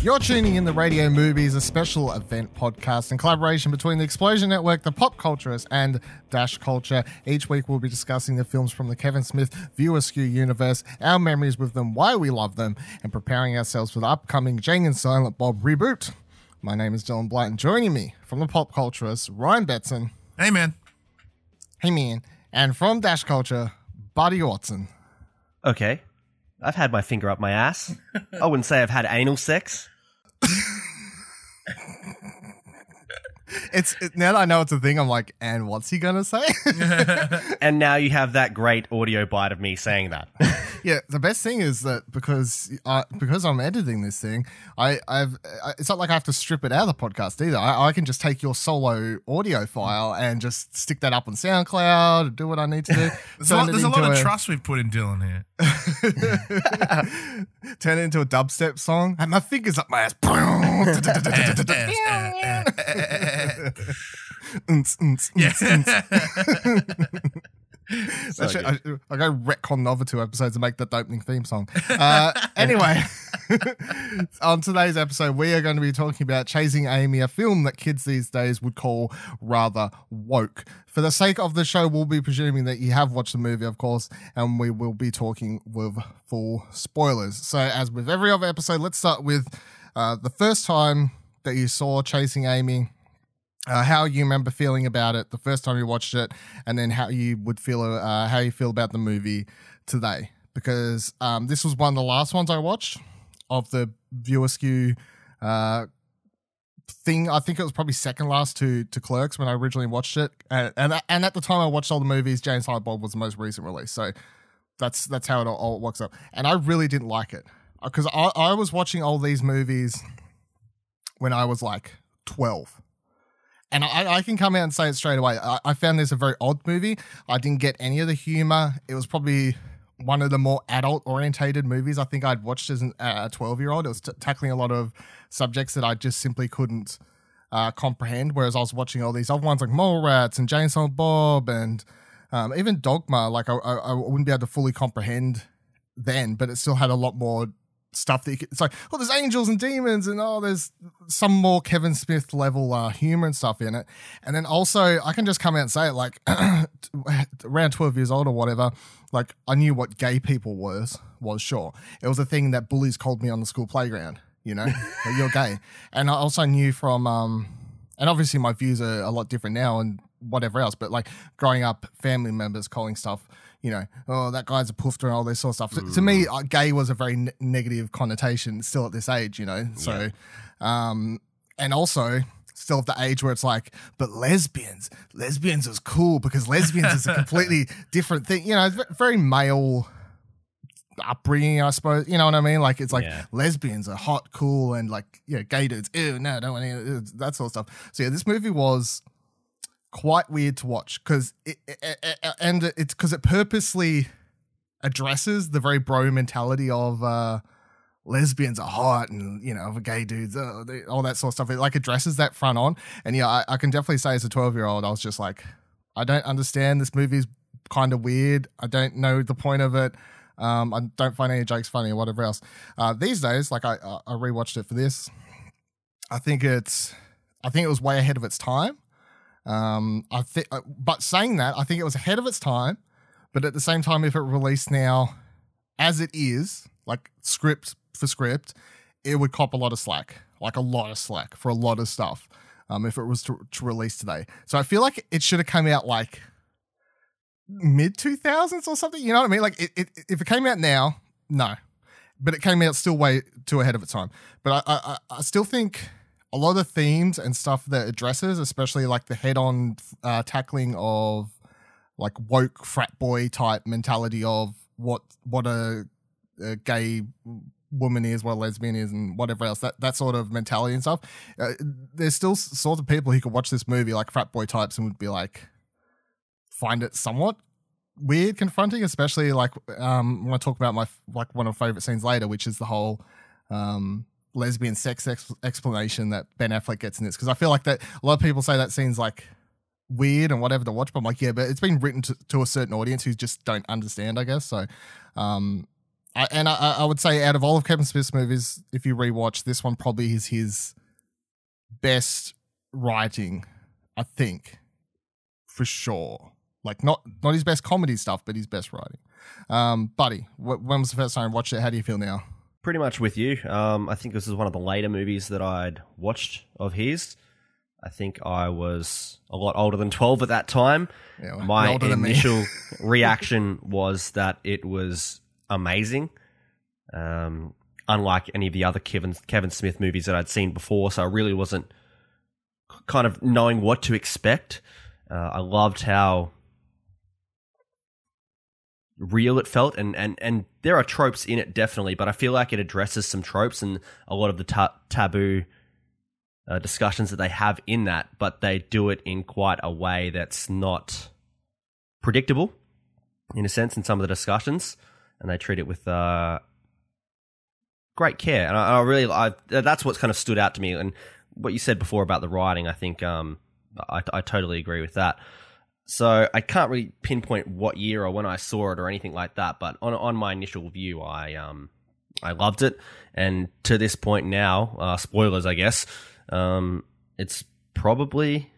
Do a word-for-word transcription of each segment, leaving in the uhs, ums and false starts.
You're tuning in the Radio Movies, a special event podcast in collaboration between the Explosion Network, the Pop Culturist, and Dash Culture. Each week we'll be discussing the films from the Kevin Smith Viewer Skew universe, our memories with them, why we love them, and preparing ourselves for the upcoming Jane and Silent Bob reboot. My name is Dylan Blight, and joining me from the Pop Culturist, Ryan Betson. Hey, man. Hey, man. And from Dash Culture, Buddy Watson. Okay. I've had my finger up my ass. I wouldn't say I've had anal sex. It's it, now that I know it's a thing, I'm like, and what's he gonna say? And now you have that great audio bite of me saying that. Yeah, the best thing is that because uh, because I'm editing this thing, I, I've I, it's not like I have to strip it out of the podcast either. I, I can just take your solo audio file and just stick that up on SoundCloud and do what I need to do. There's a lot, there's a lot of a, trust we've put in Dylan here. Turn it into a dubstep song. And my fingers up my ass. So Actually, I, I go retcon the other two episodes and make that the opening theme song. Uh, anyway, on today's episode, we are going to be talking about Chasing Amy, a film that kids these days would call rather woke. For the sake of the show, we'll be presuming that you have watched the movie, of course, and we will be talking with full spoilers. So as with every other episode, let's start with uh, the first time that you saw Chasing Amy. Uh, how you remember feeling about it the first time you watched it, and then how you would feel, uh, how you feel about the movie today. Because um, this was one of the last ones I watched of the Viewer Skew uh, thing. I think it was probably second last to to Clerks when I originally watched it, and and, and at the time I watched all the movies, Jane and Silent Bob was the most recent release. So that's that's how it all, all works up. And I really didn't like it because I, I was watching all these movies when I was like twelve. And I, I can come out and say it straight away. I, I found this a very odd movie. I didn't get any of the humor. It was probably one of the more adult-orientated movies I think I'd watched as an, uh, a twelve-year-old. It was t- tackling a lot of subjects that I just simply couldn't uh, comprehend, whereas I was watching all these other ones like Mallrats and Jane and Silent Bob and um, even Dogma. Like I, I, I wouldn't be able to fully comprehend then, but it still had a lot more stuff that you could, it's like, oh, there's angels and demons and oh, there's some more Kevin Smith level uh, humor and stuff in it. And then also I can just come out and say it like around twelve years old or whatever, like I knew what gay people was, was sure. It was a thing that bullies called me on the school playground, you know, like, you're gay. And I also knew from, um, and obviously my views are a lot different now and whatever else, but like growing up, family members calling stuff, you know, oh, that guy's a poofter and all this sort of stuff. So, mm. To me, uh, gay was a very ne- negative connotation still at this age, you know. So, yeah. um, and also still at the age where it's like, but lesbians, lesbians is cool because lesbians is a completely different thing. You know, it's very male upbringing, I suppose. You know what I mean? Like, it's like yeah. lesbians are hot, cool, and like, yeah, gay dudes, ew, no, I don't want any of that sort of stuff. So, yeah, this movie was quite weird to watch because it, it, it and it's because it purposely addresses the very bro mentality of uh lesbians are hot and you know gay dudes uh, they, all that sort of stuff. It like addresses that front on, and yeah I, I can definitely say as a twelve year old I was just like, I don't understand, this movie's kind of weird, I don't know the point of it, um I don't find any jokes funny or whatever else. Uh these days, like I I rewatched it for this, I think it's I think it was way ahead of its time. Um, I think, but saying that, I think it was ahead of its time. But at the same time, if it released now, as it is, like script for script, it would cop a lot of slack, like a lot of slack for a lot of stuff. Um, if it was to, to release today, so I feel like it should have come out like mid two thousands or something. You know what I mean? Like it, it, if it came out now, no, but it came out still way too ahead of its time. But I, I, I still think a lot of the themes and stuff that it addresses, especially like the head-on uh, tackling of like woke frat boy type mentality of what what a, a gay woman is, what a lesbian is, and whatever else, that, that sort of mentality and stuff. Uh, there's still sort of people who could watch this movie like frat boy types and would be like, find it somewhat weird, confronting, especially like um, when I talk about my like one of my favorite scenes later, which is the whole um, lesbian sex ex- explanation that Ben Affleck gets in this, because I feel like that a lot of people say that scene's like weird and whatever to watch, but I'm like, yeah, but it's been written to, to a certain audience who just don't understand, I guess. So um, I, and I, I would say out of all of Kevin Smith's movies, if you rewatch, this one probably is his best writing, I think, for sure. Like, not not his best comedy stuff, but his best writing. Um, Buddy, wh- when was the first time you watched it? How do you feel now? Pretty much with you. Um, I think this is one of the later movies that I'd watched of his. I think I was a lot older than twelve at that time. Yeah, well, My older than me. initial reaction was that it was amazing. Um, unlike any of the other Kevin Kevin Smith movies that I'd seen before, so I really wasn't kind of knowing what to expect. Uh, I loved how real it felt, and, and, and there are tropes in it, definitely, but I feel like it addresses some tropes and a lot of the ta- taboo uh, discussions that they have in that, but they do it in quite a way that's not predictable, in a sense, in some of the discussions, and they treat it with uh, great care. And I, I really, I, that's what's kind of stood out to me. And what you said before about the writing, I think um, I, I totally agree with that. So I can't really pinpoint what year or when I saw it or anything like that, but on on my initial view, I um I loved it, and to this point now, uh, spoilers, I guess, um, it's probably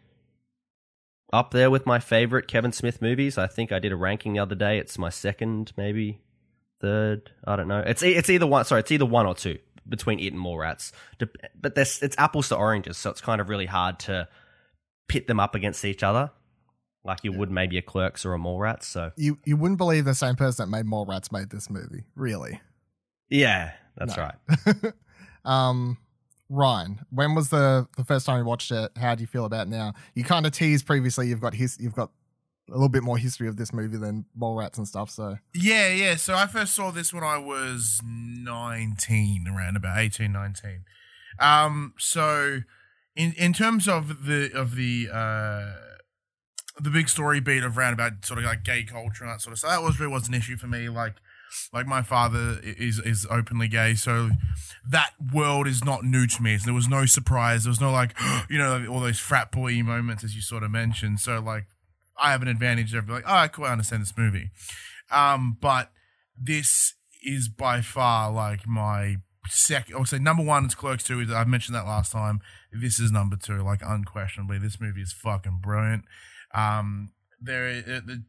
up there with my favorite Kevin Smith movies. I think I did a ranking the other day. It's my second, maybe third. I don't know. It's it's either one. Sorry, it's either one or two between it and Mallrats. But there's it's apples to oranges, so it's kind of really hard to pit them up against each other, like you would maybe a Clerks or a Mallrats. So You you wouldn't believe the same person that made Mallrats made this movie, really. yeah, that's No. right. um, Ryan, when was the, the first time you watched it? How do you feel about it now? You kind of teased previously you've got his you've got a little bit more history of this movie than Mallrats and stuff. So Yeah, yeah. So I first saw this when I was nineteen, around about eighteen, nineteen. Um, so in in terms of the of the uh the big story beat of round about sort of like gay culture and that sort of stuff, that was really was an issue for me. Like like my father is is openly gay, so that world is not new to me. So there was no surprise. There was no like, you know, all those frat boy moments as you sort of mentioned. So like I have an advantage of like, oh, cool, I understand this movie. Um, but this is by far like my second, I would say number one is Clerks two. I mentioned that last time. This is number two, like unquestionably. This movie is fucking brilliant. Um, there, uh, the,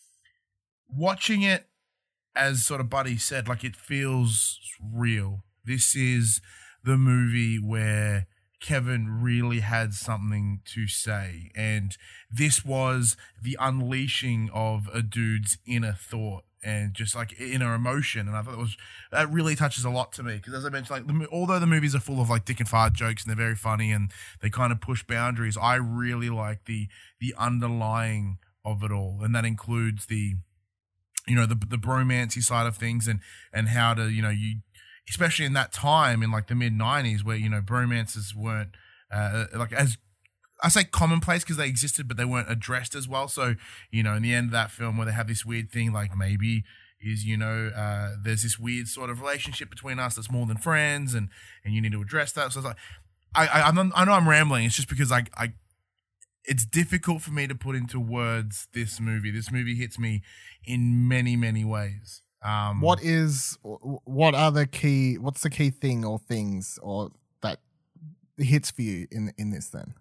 watching it, as sort of Buddy said, like it feels real. This is the movie where Kevin really had something to say, and this was the unleashing of a dude's inner thought and just like inner emotion. And I thought it was that really touches a lot to me because, as I mentioned, like the, although the movies are full of like dick and fart jokes and they're very funny and they kind of push boundaries, I really like the the underlying of it all, and that includes the you know the the bromancy side of things and and how to you know you. Especially in that time in like the mid nineties where, you know, bromances weren't uh, like as I say commonplace because they existed, but they weren't addressed as well. So, you know, in the end of that film where they have this weird thing, like maybe is, you know, uh, there's this weird sort of relationship between us that's more than friends and, and you need to address that. So it's like, I, I, I'm, I know I'm rambling. It's just because like I, it's difficult for me to put into words this movie. This movie hits me in many, many ways. Um, what is what are the key what's the key thing or things or that hits for you in in this then?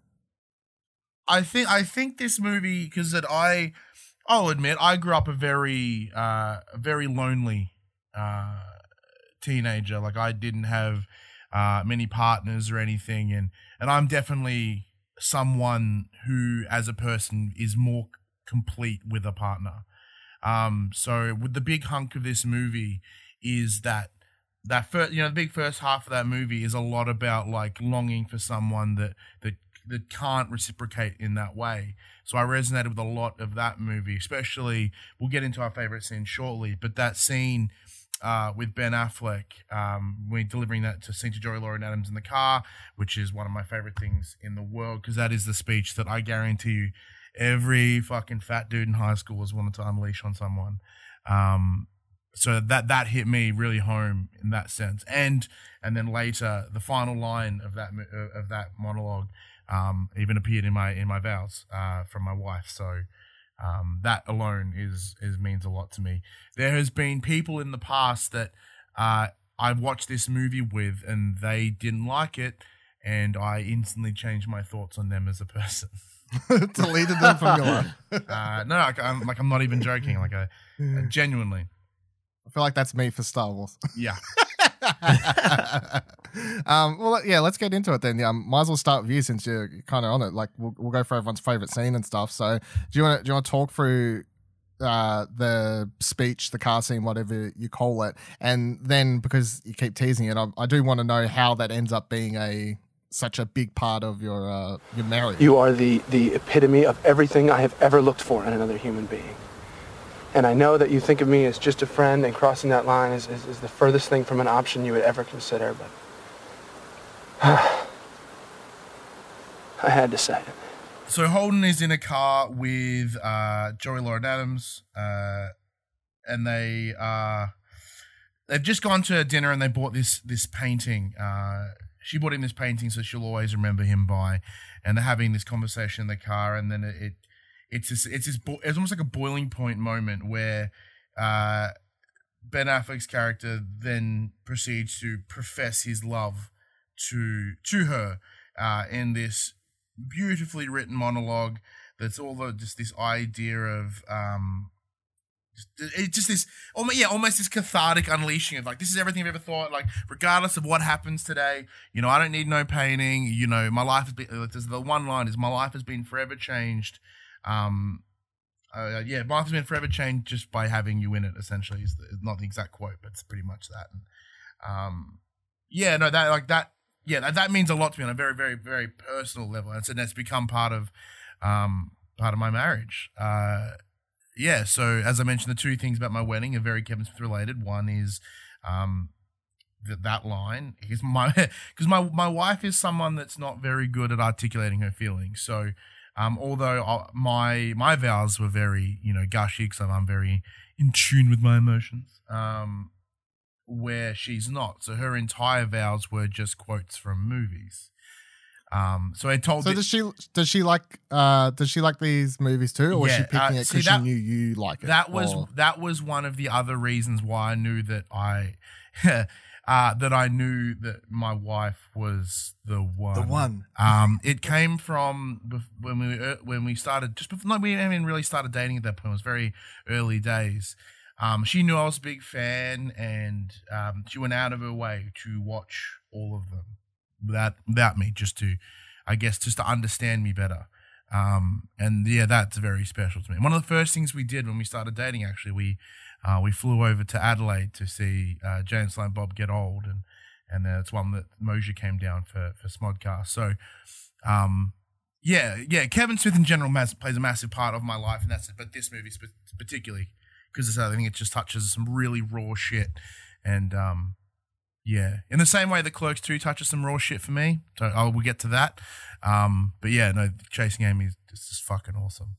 I think I think this movie because that I I'll admit I grew up a very uh very lonely uh teenager. Like I didn't have uh many partners or anything, and and I'm definitely someone who as a person is more complete with a partner. Um, so with the big hunk of this movie is that that first, you know, the big first half of that movie is a lot about like longing for someone that that that can't reciprocate in that way. So I resonated with a lot of that movie, especially we'll get into our favorite scene shortly, but that scene uh, with Ben Affleck, um, when delivering that to scene to Joey Lauren Adams in the car, which is one of my favorite things in the world because that is the speech that I guarantee you every fucking fat dude in high school was wanting to unleash on someone. Um, so that that hit me really home in that sense. And and then later, the final line of that of that monologue um, even appeared in my in my vows uh, from my wife. So um, that alone is is means a lot to me. There has been people in the past that uh, I watched this movie with, and they didn't like it, and I instantly changed my thoughts on them as a person. Deleted them from your life. uh, no, like I'm, like I'm not even joking. Like I, I genuinely. I feel like that's me for Star Wars. Yeah. um, well, yeah, let's get into it then. Yeah, might as well start with you since you're kind of on it. Like, we'll, we'll go for everyone's favorite scene and stuff. So, do you want to do you want to talk through uh, the speech, the car scene, whatever you call it, and then because you keep teasing it, I, I do want to know how that ends up being a such a big part of your uh, your marriage. You are the the epitome of everything I have ever looked for in another human being. And I know that you think of me as just a friend, and crossing that line is, is, is the furthest thing from an option you would ever consider, but I had to say it. So Holden is in a car with uh, Joey Lauren Adams, uh, and they uh, they've just gone to dinner and they bought this this painting. Uh, she bought him this painting, so she'll always remember him by. And they're having this conversation in the car, and then it, it it's this, it's this bo- it's almost like a boiling point moment where uh, Ben Affleck's character then proceeds to profess his love to to her uh, in this beautifully written monologue. That's all the, just this idea of um, it's just this almost yeah almost this cathartic unleashing of like, this is everything I've ever thought. Like, regardless of what happens today, you know, I don't need no painting. You know, my life has been. The one line is, my life has been forever changed. Um, uh, yeah, my life has been forever changed just by having you in it. Essentially, is the, not the exact quote, but it's pretty much that. And, um, yeah, no, that like that. Yeah, that, that means a lot to me on a very, very, very personal level, and so that's become part of, um, part of my marriage. Uh, yeah. So as I mentioned, the two things about my wedding are very Kevin Smith related. One is, um, that that line is my because my my wife is someone that's not very good at articulating her feelings. So, um, although I, my my vows were very you know gushy, because I'm very in tune with my emotions. Um. Where she's not. So her entire vows were just quotes from movies. Um, so I told. So the, does she? Does she like? Uh, does she like these movies too, or was Yeah, she picking uh, it see, because she that- knew you like it? that was or- that was one of the other reasons why I knew that I uh, that I knew that my wife was the one. the one. Um, it came from bef- when we uh, when we started just before no, we haven't really started dating at that point. It was very early days. Um, she knew I was a big fan, and um, she went out of her way to watch all of them without without me, just to, I guess, just to understand me better. Um, and yeah, that's very special to me. One of the first things we did when we started dating, actually, we uh, we flew over to Adelaide to see uh, Jay and Silent Bob Get Old, and and that's one that Mosier came down for for Smodcast. So, um, yeah, yeah, Kevin Smith in general mass, plays a massive part of my life, and that's it. But this movie spe- particularly. Because I think it just touches some really raw shit. And, um, yeah. In the same way that Clerks two touches some raw shit for me. So I will get to that. Um, but yeah, no, Chasing Amy is just, just fucking awesome.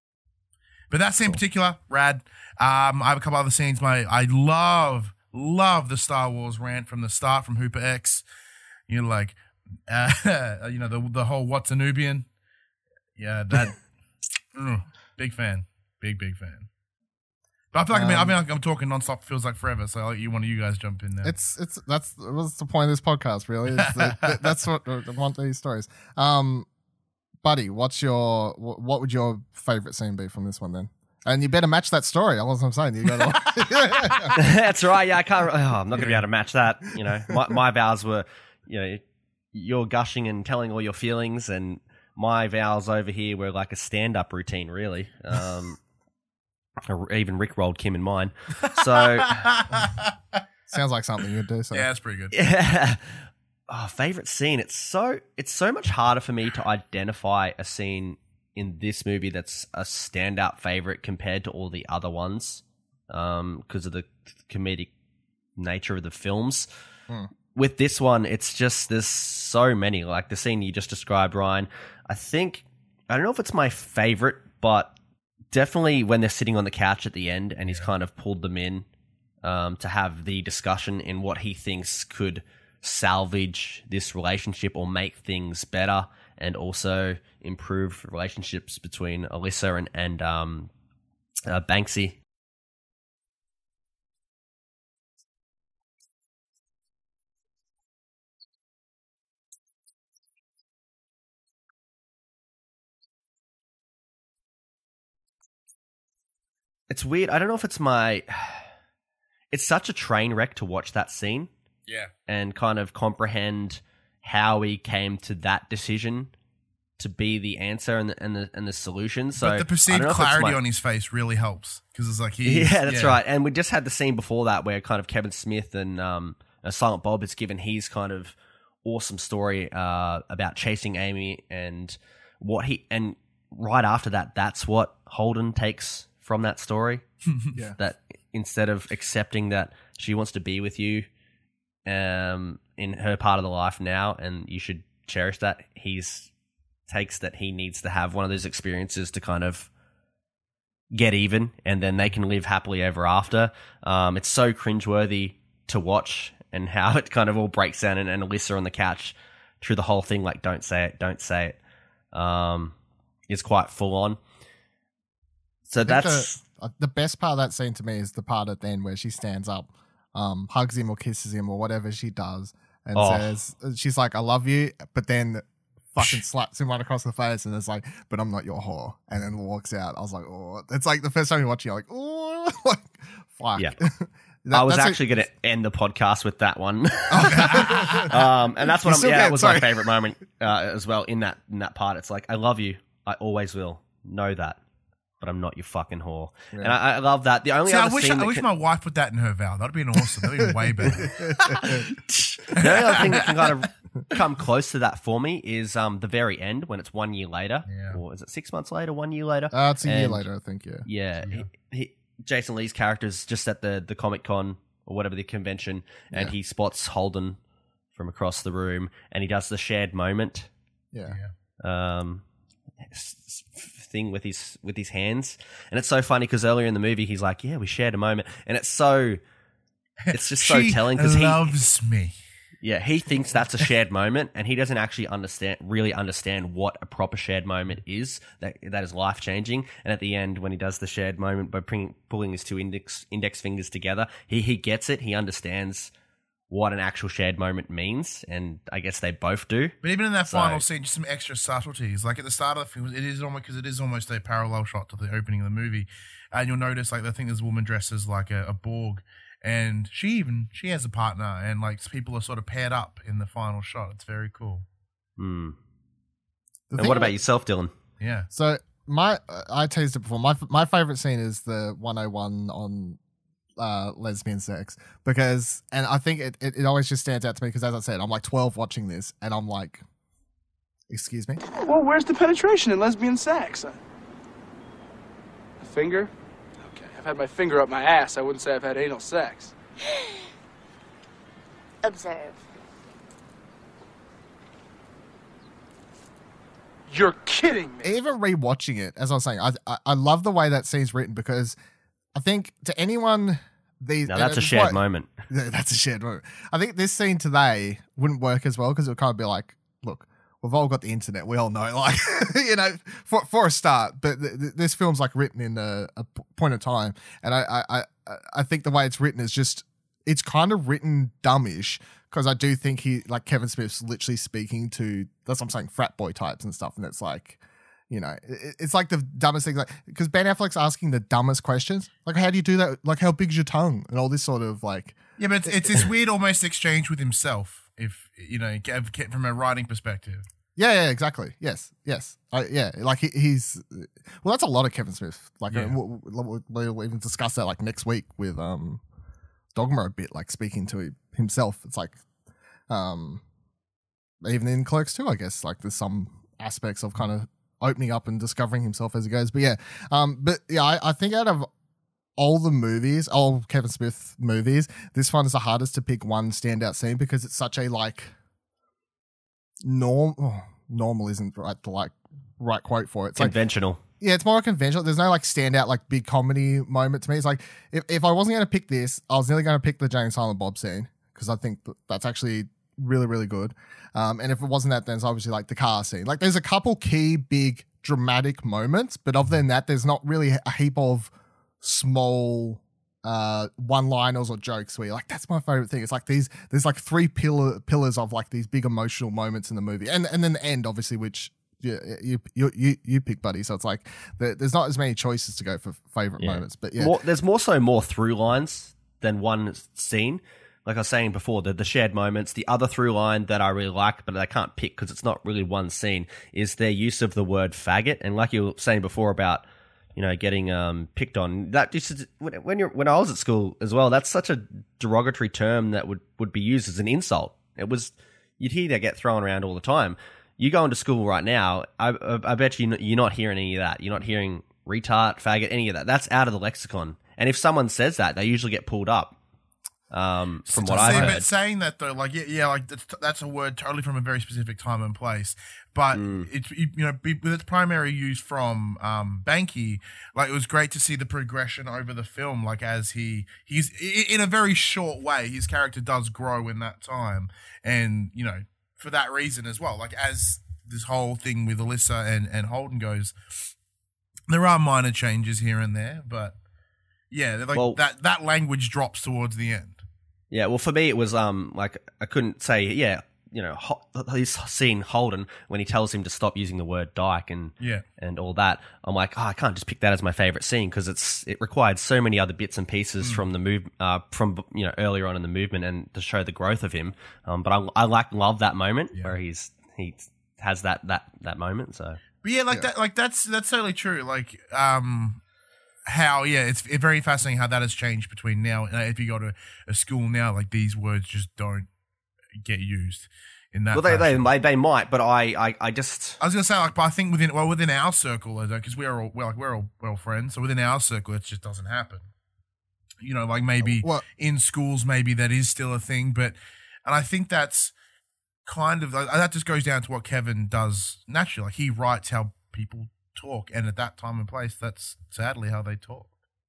But that scene in particular, rad. Um, I have a couple other scenes. My I love, love the Star Wars rant from the start from Hooper X. You know, like, uh, you know, the the whole what's a Nubian? Yeah, that, mm, big fan. Big, big fan. But I feel like, um, I mean, I mean, like I'm talking nonstop. Feels like forever. So I'll let you, one of you guys jump in there. It's it's that's what's the point of this podcast, really. It's the, the, that's what I want these stories. Um, buddy, what's your what would your favorite scene be from this one then? And you better match that story. That's what I'm saying. You got to. That's right. Yeah, I can't. Oh, I'm not going to be able to match that. You know, my my vows were, you know, you're gushing and telling all your feelings, and my vows over here were like a stand-up routine, really. Um. I even rickrolled Kim in mine. So sounds like something you'd do. So yeah, that's pretty good. Yeah. Oh, favorite scene. It's so it's so much harder for me to identify a scene in this movie that's a standout favorite compared to all the other ones, um, because of the comedic nature of the films. Hmm. With this one, it's just there's so many. Like the scene you just described, Ryan. I think I don't know if it's my favorite, but definitely when they're sitting on the couch at the end and he's yeah. kind of pulled them in um, to have the discussion in what he thinks could salvage this relationship or make things better, and also improve relationships between Alyssa and, and um, uh, Banksy. it's weird. I don't know if it's my. It's such a train wreck to watch that scene. Yeah. And kind of comprehend how he came to that decision to be the answer and the and the, and the solution. So but the perceived I don't know if it's clarity my- on his face really helps because it's like he. Yeah, that's right. And we just had the scene before that where kind of Kevin Smith and um, uh, Silent Bob has given his kind of awesome story uh, about chasing Amy and what he and right after that, that's what Holden takes from that story. Yeah. That instead of accepting that she wants to be with you um, in her part of the life now, and you should cherish that, he's takes that he needs to have one of those experiences to kind of get even, and then they can live happily ever after. Um, it's so cringeworthy to watch, and how it kind of all breaks down, and, and Alyssa on the couch through the whole thing, like, don't say it, don't say it, um, is quite full on. So I think that's... the, uh, the best part of that scene to me is the part at the end where she stands up, um, hugs him or kisses him or whatever she does, and Oh. says, she's like, I love you, but then fucking slaps him right across the face and it's like, but I'm not your whore, and then walks out. I was like, oh, it's like the first time you watch it, you're like, oh, like, fuck. Yeah. That- I was that's actually going to end the podcast with that one, um, and that's what You I'm. still Yeah, can, that was sorry. my favorite moment uh, as well in that in that part. It's like, I love you, I always will. Know that, but I'm not your fucking whore. And I, I love that. The only See, I other wish scene I that wish can, my wife put that in her vow. That'd been awesome. That'd be way better. the only other thing that can kind of come close to that for me is um, the very end when it's one year later, Yeah. or is it six months later, one year later? Uh, it's a year And- later, I think, yeah. Yeah, He, he, Jason Lee's character's just at the the Comic Con or whatever the convention, and Yeah. he spots Holden from across the room, and he does the shared moment Yeah. um, s- s- thing with his with his hands, and it's so funny because earlier in the movie he's like, "Yeah, we shared a moment," and it's so it's just so She telling because he loves me. yeah he thinks that's a shared moment, and he doesn't actually understand really understand what a proper shared moment is that that is life changing. And at the end, when he does the shared moment by bring, pulling his two index index fingers together, he he gets it. He understands what an actual shared moment means, and I guess they both do. But even in that So- final scene, just some extra subtleties. Like at the start of the film, it is almost because it is almost a parallel shot to the opening of the movie, and you'll notice like I think there's a woman dressed as like a, a Borg, and she even she has a partner, and like people are sort of paired up in the final shot. It's very cool. Hmm. The And thing what about- about yourself, Dylan? Yeah. So my I teased it before. My my favorite scene is the one oh one on uh, lesbian sex, because, and I think it, it, it always just stands out to me because, as I said, I'm like twelve watching this and I'm like, excuse me? Well, where's the penetration in lesbian sex? A finger? Okay, I've had my finger up my ass. I wouldn't say I've had anal sex. Observe. You're kidding me. Even rewatching it, as I was saying, I, I I love the way that scene's written, because I think to anyone these Now and that's a it's shared why- moment. Yeah, that's a shared moment. I think this scene today wouldn't work as well, because it would kind of be like, look, we've all got the internet. We all know, like, you know, for for a start. But th- th- this film's like written in a, a p- point of time, and I, I I I think the way it's written is just, it's kind of written dumbish, because I do think he, like Kevin Smith's literally speaking to, that's what I'm saying, frat boy types and stuff, and it's like, you know, it, it's like the dumbest thing, like, because Ben Affleck's asking the dumbest questions, like, how do you do that? Like, how big's your tongue? And all this sort of like, Yeah, but it's, it's this weird almost exchange with himself, if you know, get- get- from a writing perspective. yeah, yeah, exactly. Yes, yes. I, yeah, like he, he's, well, that's a lot of Kevin Smith. Like, Yeah. uh, we'll, we'll, we'll even discuss that like next week with um Dogma a bit, like speaking to himself. It's like, um, even in Clerks too, I guess, like there's some aspects of kind of opening up and discovering himself as he goes. But yeah, um, but yeah, I, I think out of all the movies, all Kevin Smith movies, this one is the hardest to pick one standout scene, because it's such a like norm. Oh, normal isn't right the like right quote for it. It's like, Conventional. yeah, it's more conventional. There's no like standout like big comedy moment to me. It's like, if, if I wasn't going to pick this, I was nearly going to pick the Jay and Silent Bob scene, because I think that that's actually really, really good. Um, and if it wasn't that, then it's obviously like the car scene. Like there's a couple key big dramatic moments, but other than that, there's not really a heap of small uh one-liners or jokes where you're like, that's my favorite thing. It's like these, there's like three pillar pillars of like these big emotional moments in the movie, and and then the end, obviously, which you you you you, you pick, buddy. So it's like there, there's not as many choices to go for favorite Yeah. moments. But yeah, More, there's more so more through lines than one scene. Like I was saying before, the, the shared moments. The other through line that I really like, but I can't pick because it's not really one scene, is their use of the word faggot. And like you were saying before about, you know, getting um, picked on. That used to, when you're when I was at school as well, that's such a derogatory term that would, would be used as an insult. It was, you'd hear that get thrown around all the time. You go into school right now, I, I, I bet you you're not hearing any of that. You're not hearing retard, faggot, any of that. That's out of the lexicon. And if someone says that, they usually get pulled up. Um, from what See, I've heard. but saying that though, like yeah, yeah, like that's, that's a word totally from a very specific time and place. But Mm. it's you know be- with its primary use from um, Banky, like it was great to see the progression over the film. Like as he he's i- in a very short way, his character does grow in that time, and you know for that reason as well. Like as this whole thing with Alyssa and and Holden goes, there are minor changes here and there, but yeah, they're like Well- that that language drops towards the end. Yeah, well, for me, it was um like I couldn't say, yeah, you know, ho- he's seen Holden when he tells him to stop using the word dyke and Yeah. and all that. I'm like, oh, I can't just pick that as my favorite scene because it's it required so many other bits and pieces Mm. from the move uh from you know earlier on in the movement and to show the growth of him. Um, but I I like love that moment Yeah. where he's he has that that that moment. So But yeah, like that, like that's that's totally true. Like, um, how yeah, it's, it's very fascinating how that has changed between now. Uh, if you go to a school now, like these words just don't get used in that. well, they, they fashion. they they might, but I I, I just I was gonna say like, but I think within well within our circle, because we're all well, like we're all well friends, so within our circle, it just doesn't happen. You know, like maybe What- in schools, maybe that is still a thing, but and I think that's kind of that just goes down to what Kevin does naturally. Like he writes how people talk, and at that time and place, that's sadly how they talk.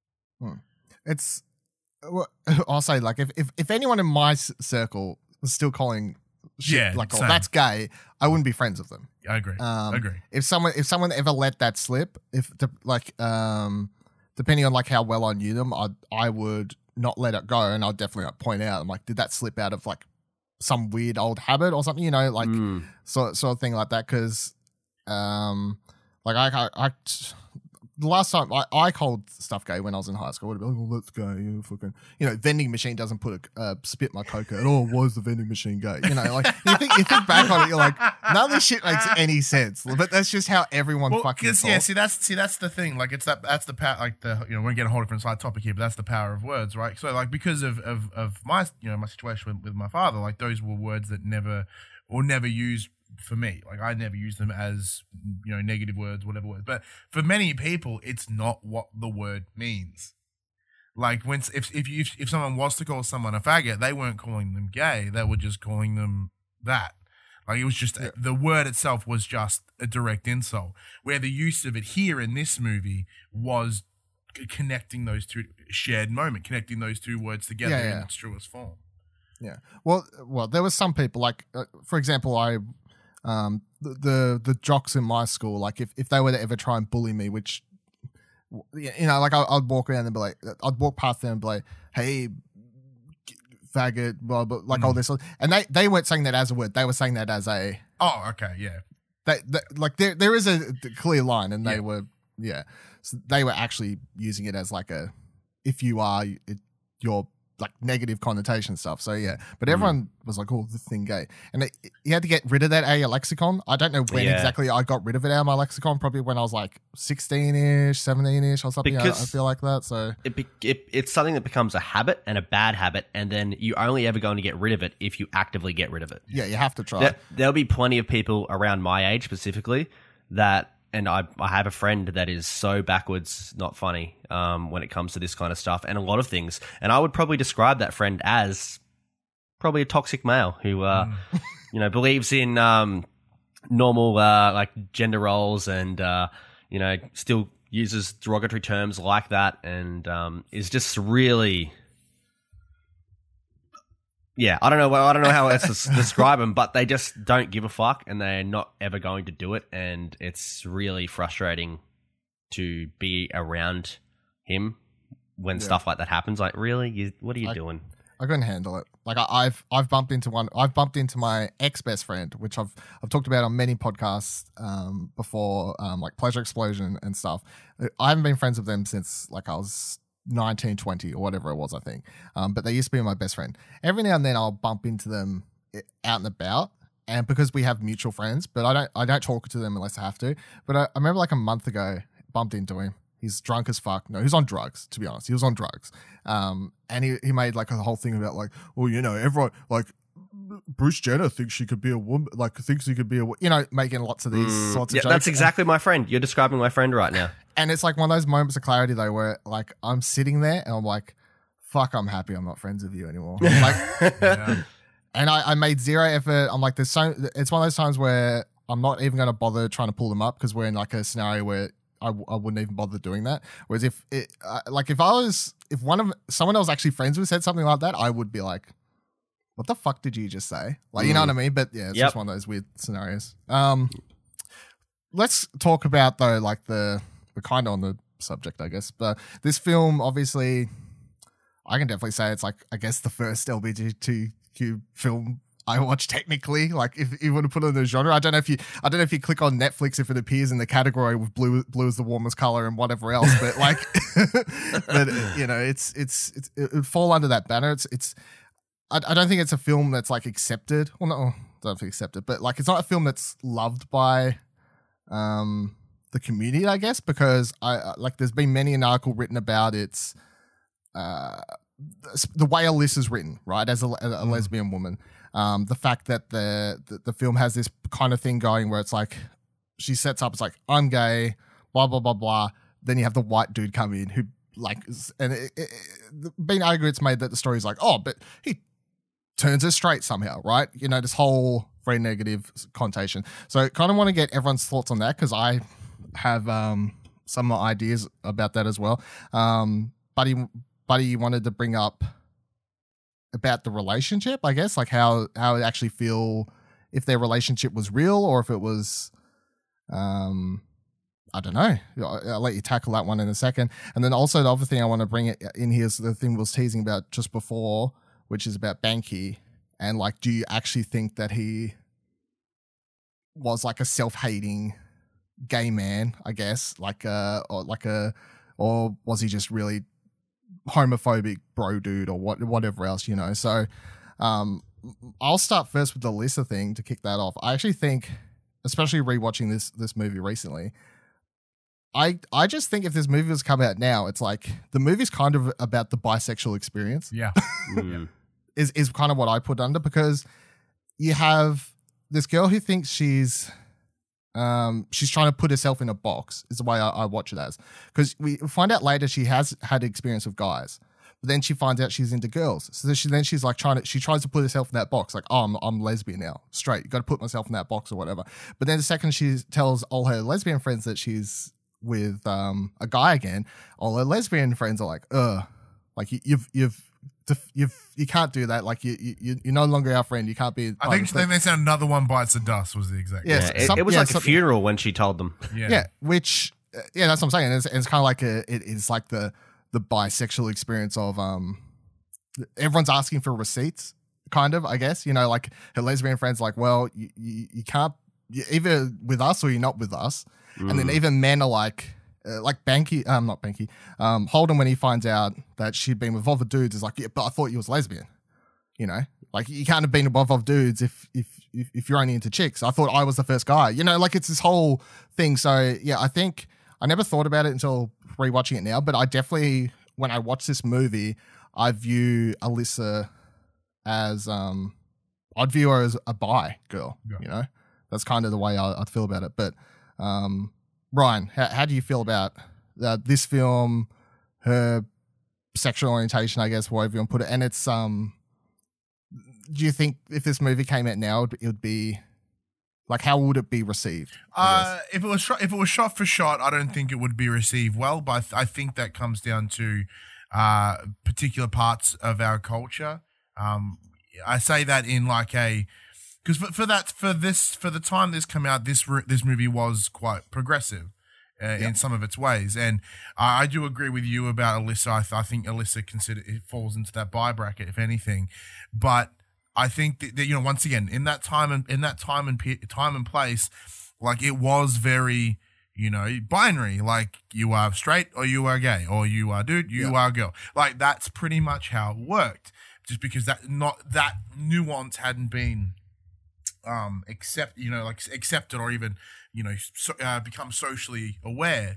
it's. Well, I'll say like if, if if anyone in my s- circle was still calling shit Yeah, like oh, same. that's gay, I wouldn't be friends with them. I agree. Um, I agree. If someone if someone ever let that slip, if the, like um, depending on like how well I knew them, I I would not let it go, and I'd definitely like, point out. I'm like, did that slip out of like some weird old habit or something? You know, like mm, sort sort of thing like that. Because um, like I I. I the last time I, I called stuff gay when I was in high school, I would be like, oh, that's gay. You fucking, you know, vending machine doesn't put a uh, spit my coke out. Oh, was the vending machine gay? You know, like you think you think back on it, you're like, none of this shit makes any sense. But that's just how everyone Well, fucking because talks. yeah, see that's see that's the thing. Like it's that that's the power. Like the you know we're getting a whole different side topic here, but that's the power of words, right? So like because of of, of my you know my situation with, with my father, like those were words that never or never used for me. Like I never use them as you know negative words, whatever words. But for many people, it's not what the word means. Like when if if you if someone was to call someone a faggot, they weren't calling them gay. They were just calling them that. Like it was just Yeah. the word itself was just a direct insult. Where the use of it here in this movie was c- connecting those two shared moment, connecting those two words together Yeah, yeah. in its truest form. Yeah. Well, well, there was some people like, uh, for example, I, um, the, the the jocks in my school, like if, if they were to ever try and bully me, which, you know, like I, I'd walk around and be like, I'd walk past them and be like, hey, faggot, blah, blah, like all Mm. this, and they they weren't saying that as a word, they were saying that as a, Oh, okay, yeah. they, they like there there is a clear line, and they Yeah. were yeah, so they were actually using it as like a, if you are, it, you're like negative connotation stuff. So yeah, but everyone was like, "Oh, the thing gay," and it, you had to get rid of that out of your lexicon. I don't know when Yeah. exactly I got rid of it out of my lexicon. Probably when I was like sixteen ish, seventeen ish, or something. I, I Because- feel like that. So it, be, it it's something that becomes a habit and a bad habit, and then you only ever going to get rid of it if you actively get rid of it. yeah, you have to try. There, there'll be plenty of people around my age specifically that, and I, I have a friend that is so backwards, not funny, um, when it comes to this kind of stuff and a lot of things. And I would probably describe that friend as probably a toxic male who, uh, you know, believes in um, normal uh, like gender roles and, uh, you know, still uses derogatory terms like that and um, is just really. Yeah, I don't know. I don't know how else to s- describe them, but they just don't give a fuck, and they're not ever going to do it. And it's really frustrating to be around him when Yeah. stuff like that happens. Like, really, you, what are you I- doing? I couldn't handle it. Like I, I've I've bumped into one. I've bumped into my ex best friend, which I've I've talked about on many podcasts um, before, um, like Pleasure Explosion and stuff. I haven't been friends with them since like I was nineteen, twenty or whatever it was, I think. Um, but they used to be my best friend. Every now and then I'll bump into them out and about, and because we have mutual friends, but I don't I don't talk to them unless I have to. But I, I remember like a month ago, bumped into him. He's drunk as fuck. No, he's on drugs, to be honest. He was on drugs. Um, and he, he made like a whole thing about like, well, you know, everyone, like, Bruce Jenner thinks she could be a woman, like, thinks he could be a, you know, making lots of these Mm, sorts of yeah, jokes. that's exactly my friend. You're describing my friend right now. And it's like one of those moments of clarity, though, where like I'm sitting there and I'm like, fuck, I'm happy I'm not friends with you anymore. Like, Yeah. and I, I made zero effort. I'm like, there's so, it's one of those times where I'm not even going to bother trying to pull them up because we're in like a scenario where I, I wouldn't even bother doing that. Whereas if it, uh, like if I was, if one of someone I was actually friends with said something like that, I would be like, what the fuck did you just say? Like, you know what I mean? But yeah, it's Yep. just one of those weird scenarios. Um, let's talk about though, like the, we're kind of on the subject, I guess, but this film, obviously, I can definitely say it's like, I guess the first L G B T Q film I watched technically, like if you want to put it in the genre. I don't know if you, I don't know if you click on Netflix, if it appears in the category with blue, blue is the warmest color and whatever else, but like, but you know, it's, it's, it's, it would fall under that banner. It's, it's, I, I don't think it's a film that's like accepted. Well, no, I don't think accepted, but like, it's not a film that's loved by, um, the community, I guess, because I, like, there's been many an article written about its, uh, the way Alyssa's written, right, as a, a, a lesbian woman. Um, the fact that the, the the film has this kind of thing going where it's like she sets up, it's like, I'm gay, blah blah blah blah. Then you have the white dude come in who like, is, and it, it, it, been arguments made that the story's like, oh, but he turns her straight somehow, right? You know, this whole very negative connotation. So I kind of want to get everyone's thoughts on that because I have um, some ideas about that as well. Um, Buddy, Buddy wanted to bring up about the relationship, I guess, like how how it actually feel, if their relationship was real or if it was, um, I don't know. I'll, I'll let you tackle that one in a second. And then also the other thing I want to bring in here is the thing we was teasing about just before, which is about Banky. And like, do you actually think that he was like a self-hating gay man, I guess, like uh or like a, or was he just really homophobic bro dude or what whatever else, you know? So um I'll start first with the Alyssa thing to kick that off. I actually think, especially rewatching this this movie recently, I I just think if this movie was come out now, it's like the movie's kind of about the bisexual experience. Yeah. Mm. is is kind of what I put under, because you have this girl who thinks she's um she's trying to put herself in a box, is the way I, I watch it as, because we find out later she has had experience with guys, but then she finds out she's into girls. So then she then she's like trying to she tries to put herself in that box, like, oh, I'm I'm lesbian now, straight. You got to put myself in that box or whatever. But then the second she tells all her lesbian friends that she's with um a guy again, all her lesbian friends are like, ugh, like you, you've you've you've you can't do that. Like you you you're no longer our friend. You can't be. I think then they said another one bites the dust was the exact. Yeah, Yeah, it, some- it was yeah, like a some- funeral when she told them. Yeah. Yeah, which uh, yeah, that's what I'm saying. It's, it's kind of like a it is like the the bisexual experience of um everyone's asking for receipts, kind of, I guess. You know, like her lesbian friends, like, well, you you, you can't, you're either with us or you're not with us. Mm. And then even men are like, uh, like Banky, um, not Banky, um, Holden, when he finds out that she'd been with other dudes, is like, yeah, but I thought you was lesbian. You know, like you can't have been above of dudes if, if if if you're only into chicks. I thought I was the first guy. You know, like it's this whole thing. So yeah, I think I never thought about it until rewatching it now. But I definitely, when I watch this movie, I view Alyssa as um, I'd view her as a bi girl. Yeah. You know, that's kind of the way I, I'd feel about it. But um, Ryan, how, how do you feel about uh, this film, her sexual orientation, I guess, whatever you want to put it, and it's um. Do you think if this movie came out now, it would be like, how would it be received? I Uh, if it was shot, if it was shot for shot, I don't think it would be received well. But I, th- I think that comes down to uh, particular parts of our culture. Um, I say that in like a because for, for that for this for the time this came out, this re- this movie was quite progressive. uh, Yeah. in some of its ways. And I, I do agree with you about Alyssa. I, th- I think Alyssa consider it falls into that buy bracket, if anything. But I think that, that you know, once again, in that time and in that time and pe- time and place, like it was very, you know, binary. Like you are straight or you are gay, or you are dude, you Yeah. are girl. Like that's pretty much how it worked. Just because that not that nuance hadn't been um accept you know like accepted or even you know so, uh, become socially aware.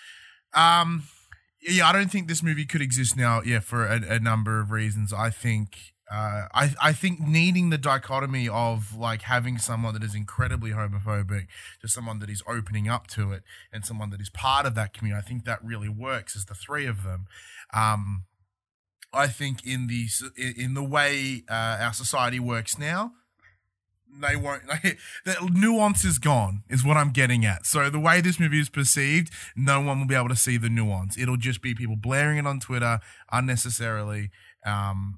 Um, yeah, I don't think this movie could exist now. Yeah, for a, a number of reasons. I think. Uh, I, I think needing the dichotomy of like having someone that is incredibly homophobic to someone that is opening up to it and someone that is part of that community, I think that really works as the three of them. Um, I think in the in the way uh, our society works now, they won't. Like, the nuance is gone, is what I'm getting at. So the way this movie is perceived, no one will be able to see the nuance. It'll just be people blaring it on Twitter unnecessarily. Um,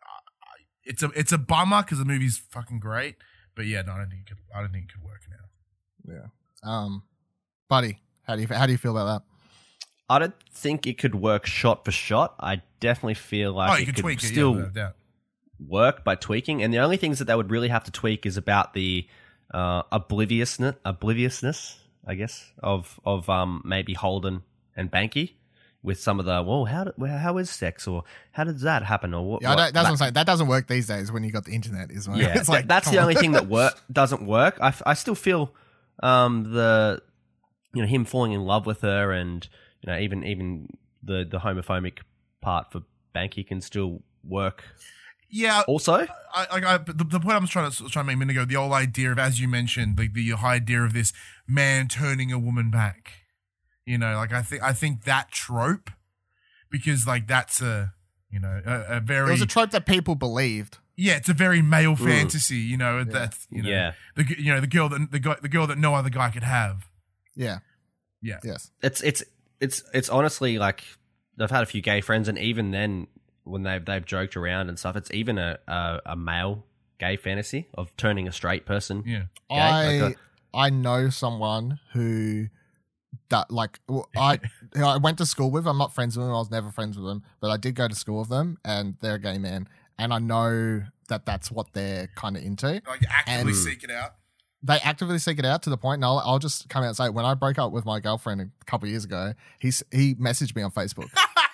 It's a it's a bummer because the movie's fucking great, but yeah, no, I don't think it could. I don't think it could work now. Yeah. Um, buddy, how do you how do you feel about that? I don't think it could work shot for shot. I definitely feel like Oh, you it could could tweak it, still yeah, without a doubt. work by tweaking. And the only things that they would really have to tweak is about the uh, obliviousness, obliviousness, I guess, of of um maybe Holden and Banky. With some of the, well, how do, how is sex, or how does that happen, or what? Yeah, I what- don't, that's what I'm saying. That doesn't work these days when you got the internet, is it? Yeah, It's like, that's come the on. only thing that work doesn't work. I, f- I still feel um, the you know him falling in love with her, and you know even even the the homophobic part for Banky can still work. Yeah. Also, I, I, I, the, the point I was trying to trying to make a minute ago, the whole idea of, as you mentioned, the the idea of this man turning a woman back. You know, like I think I think that trope, because like that's a you know a, a very It was a trope that people believed. yeah, it's a very male fantasy. You know, Yeah. that's you know Yeah. the g- you know the girl that the guy the girl that no other guy could have. Yeah. Yeah. Yes. it's it's it's it's honestly like I've had a few gay friends, and even then when they've they've joked around and stuff, it's even a a, a male gay fantasy of turning a straight person. Yeah. gay. I Like a- I know someone who that like well, I I went to school with. I'm not friends with them. I was never friends with them, but I did go to school with them, and they're a gay man, and I know that that's what they're kind of into. Like actively And- seek it out. They actively seek it out to the point, and I'll, I'll just come out and say, when I broke up with my girlfriend a couple of years ago, he's he messaged me on Facebook.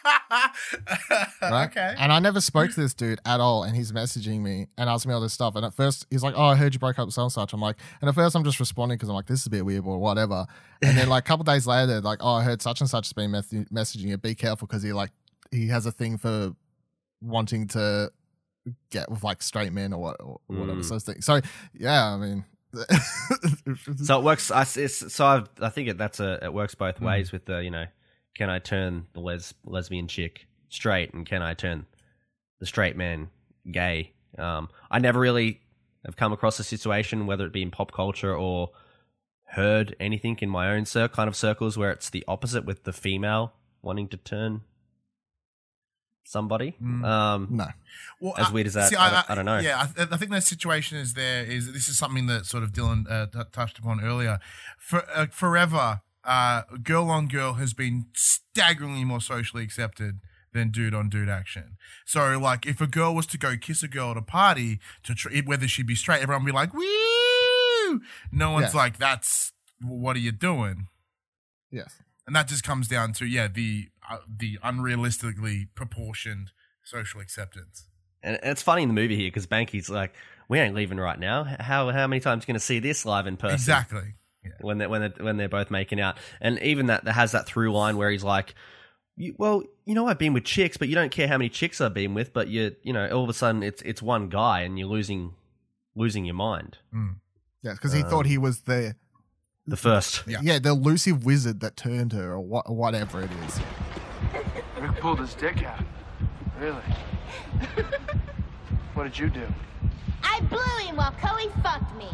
Right? Okay. And I never spoke to this dude at all, and he's messaging me and asking me all this stuff. And at first, he's like, "Oh, I heard you broke up with so and such." I'm like, and at first, I'm just responding because I'm like, "This is a bit weird" or whatever. And then, like a couple days later, like, "Oh, I heard such and such has been mess- messaging you. Be careful because he like he has a thing for wanting to get with like straight men or what or whatever." Mm. So, it's the- so yeah, I mean, So it works. I, it's, so I've, I think it, that's a it works Mm. both ways. With the you know, can I turn the les, lesbian chick straight, and can I turn the straight man gay? Um, I never really have come across a situation, whether it be in pop culture or heard anything in my own cir- kind of circles, where it's the opposite, with the female wanting to turn somebody. Mm. Um, no. Well, As I- weird as that, see, I don't- I don't know. Yeah, I, I think that situation is there. Is this is something that sort of Dylan uh, t- touched upon earlier? For uh, forever, uh, girl on girl has been staggeringly more socially accepted than dude on dude action. So, like, if a girl was to go kiss a girl at a party, to tr- whether she be straight, everyone would be like, "Woo!" No one's Yeah. like, "That's what are you doing?" Yes. And that just comes down to yeah the uh, the unrealistically proportioned social acceptance. And it's funny in the movie here because Banky's like, "We ain't leaving right now. How how many times are you going to see this live in person?" Exactly. Yeah. When they when they when they're both making out, and even that that has that through line where he's like, you, "Well, you know, I've been with chicks, but you don't care how many chicks I've been with, but you you know, all of a sudden it's it's one guy, and you're losing losing your mind." Mm. Yes, because he thought he was the The first, Yeah. yeah. the elusive wizard that turned her, or what, whatever it is. Rick pulled his dick out. Really? What did you do? I blew him while Chloe fucked me.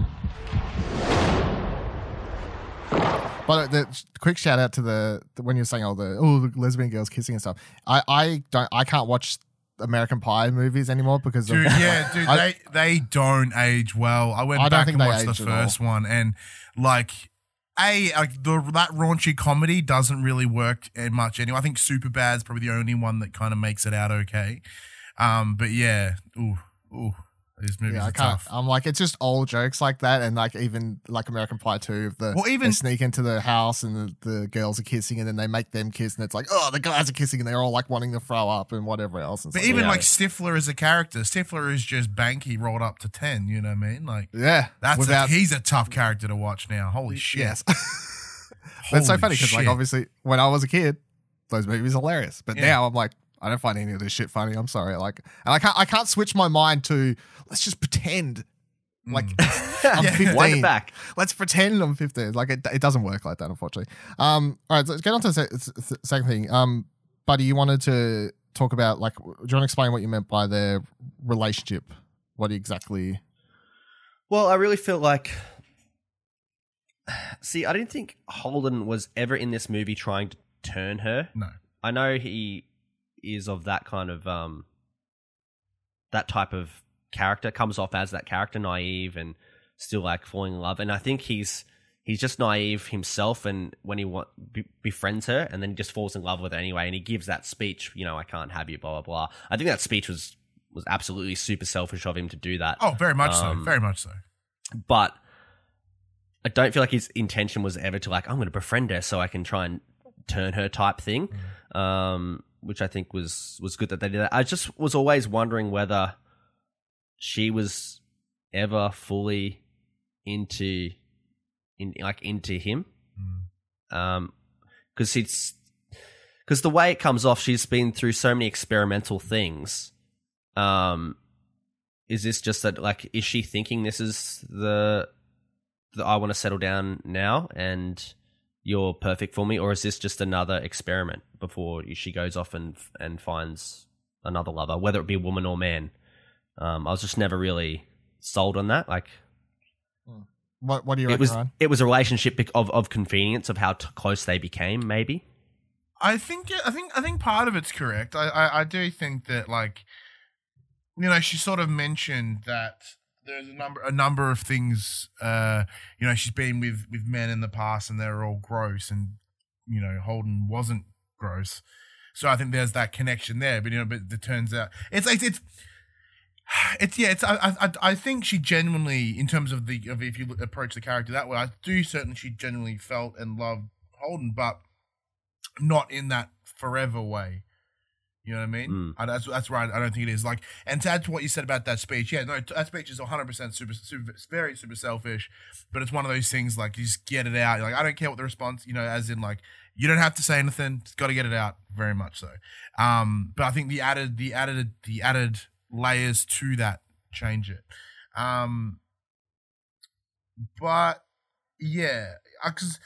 But the quick shout out to the, the when you're saying all the oh the lesbian girls kissing and stuff. I, I don't I can't watch American Pie movies anymore because Dude, of, yeah, dude, I- they they don't age well. I went I don't back think and they watched the age at all. first one, and like, A, like the that raunchy comedy doesn't really work uh, much anyway. I think Superbad's probably the only one that kind of makes it out okay. Um, but yeah, ooh, ooh, these movies Yeah, I are can't. tough. I'm like, it's just old jokes like that, and like even like American Pie two, the Well, even- they sneak into the house and the, the girls are kissing, and then they make them kiss, and it's like, oh, the guys are kissing, and they're all like wanting to throw up and whatever else. And But stuff. even Yeah. like Stifler as a character, Stifler is just Banky rolled up to ten. You know what I mean? Like yeah, that's without a, he's a tough character to watch now. Holy shit! yes. But it's so Holy funny because like shit. obviously when I was a kid, those movies are hilarious, but Yeah. now I'm like, I don't find any of this shit funny. I'm sorry, like, and I can't I can't switch my mind to let's just pretend. Like I'm Yeah. fifteen. Wind it back. Let's pretend I'm fifteen. Like it, it doesn't work like that, unfortunately. Um, all right, let's get on to the se- s- second thing. Um, Buddy, you wanted to talk about like, do you want to explain what you meant by their relationship? What exactly? Well, I really feel like. See, I didn't think Holden was ever in this movie trying to turn her. No. I know he is of that kind of um that type of character, comes off as that character, naive and still like falling in love. And I think he's he's just naive himself, and when he wa- be- befriends her, and then he just falls in love with her anyway, and he gives that speech, you know, I can't have you, blah blah blah. I think that speech was was absolutely super selfish of him to do that. Oh, very much Um, so. Very much so. But I don't feel like his intention was ever to like, I'm going to befriend her so I can try and turn her type thing, um, which I think was was good that they did that. I just was always wondering whether she was ever fully into in like into him, um, because it's because the way it comes off, she's been through so many experimental things. Um, is this just that like, is she thinking this is the that I want to settle down now and you're perfect for me, or is this just another experiment before she goes off and and finds another lover, whether it be woman or man? Um, I was just never really sold on that. Like, What What do you it reckon, was Ryan? it was a relationship bec- of of convenience of how t- close they became, maybe. I think I think I think part of it's correct. I, I I do think that like, you know, she sort of mentioned that there's a number a number of things. Uh, you know, she's been with with men in the past and they're all gross, and you know, Holden wasn't gross. So I think there's that connection there. But you know, but it turns out it's it's it's. It's yeah. It's I I I think she genuinely, in terms of the of if you approach the character that way, I do certainly she genuinely felt and loved Holden, but not in that forever way. You know what I mean? Mm. I, that's that's right. I don't think it is. Like, and to add to what you said about that speech, yeah, no, that speech is one hundred percent super, super, very super selfish. But it's one of those things like you just get it out. You're like, I don't care what the response, you know, as in like you don't have to say anything. Just got to get it out. Very much so. Um, but I think the added, the added, the added layers to that change it. Um, but yeah, because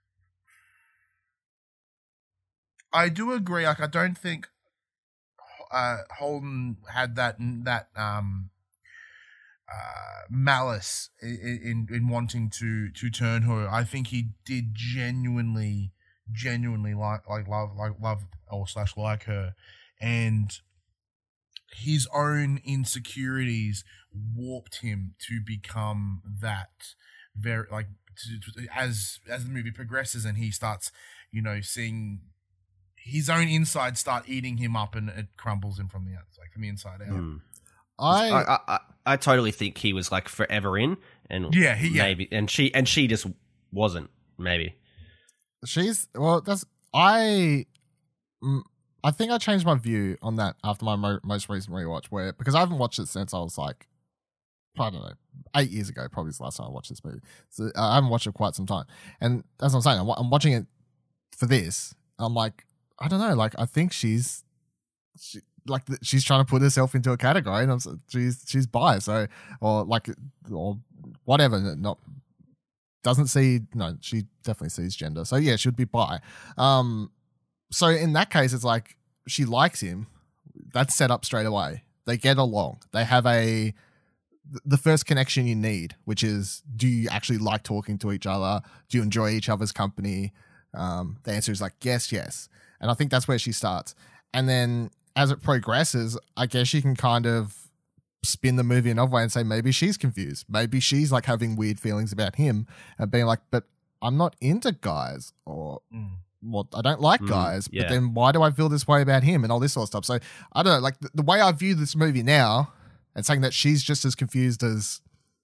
I do agree. Like, I don't think uh, Holden had that that um, uh, malice in, in in wanting to to turn her. I think he did genuinely, genuinely like like love like love or slash like her, and his own insecurities warped him to become that very like to, to, as as the movie progresses and he starts, you know, seeing his own inside start eating him up, and it crumbles him from the outside, from the inside out. Mm. I, I, I, I, I totally think he was like forever in, and Yeah, he- yeah. maybe, and she, and she just wasn't. Maybe. she's well. That's I. mm, I think I changed my view on that after my mo- most recent rewatch, where because I haven't watched it since I was like, I don't know, eight years ago. Probably is the last time I watched this movie. So I haven't watched it quite some time, and that's what I'm saying. I'm, wa- I'm watching it for this. I'm like, I don't know. Like, I think she's, she, like, th- she's trying to put herself into a category, and I'm, so- she's she's bi, so or like or whatever. Not doesn't see. No, she definitely sees gender. So yeah, she would be bi. Um, so in that case, it's like she likes him. That's set up straight away. They get along. They have a the first connection you need, which is, do you actually like talking to each other? Do you enjoy each other's company? Um, the answer is like yes, yes. And I think that's where she starts. And then as it progresses, I guess you can kind of spin the movie another way and say maybe she's confused. Maybe she's like having weird feelings about him and being like, but I'm not into guys or Mm. well, I don't like Mm, guys, yeah. but then why do I feel this way about him and all this sort of stuff? So I don't know, like the, the way I view this movie now and saying that she's just as confused as,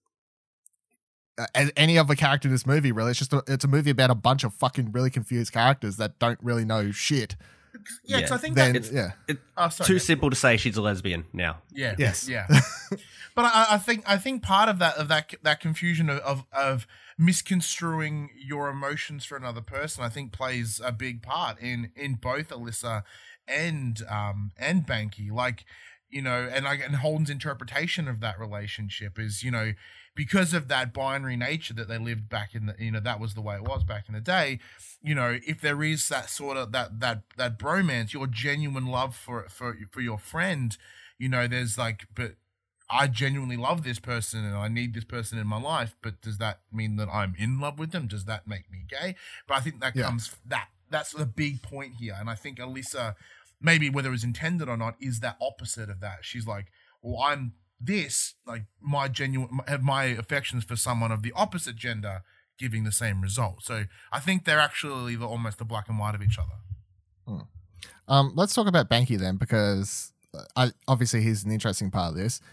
uh, as any other character in this movie, really. It's just a, it's a movie about a bunch of fucking really confused characters that don't really know shit. Yeah, because Yeah. I think Then, that yeah. It's Oh, sorry, too yeah. simple to say she's a lesbian now. Yeah. Yes. Yeah. But I, I think I think part of that of that that confusion of, of of misconstruing your emotions for another person, I think plays a big part in in both Alyssa and um and Banky. Like, you know, and like and Holden's interpretation of that relationship is, you know, because of that binary nature that they lived back in the, you know, that was the way it was back in the day. You know, if there is that sort of that that that bromance, your genuine love for for for your friend, you know, there's like, but I genuinely love this person and I need this person in my life, but does that mean that I'm in love with them? Does that make me gay? But I think that Yeah. comes that that's the big point here, and I think Alyssa, maybe whether it was intended or not, is that opposite of that. She's like, well, I'm this, like my genuine have my affections for someone of the opposite gender giving the same result. So I think they're actually the, almost the black and white of each other. Um, let's talk about Banky then, because I, obviously he's an interesting part of this.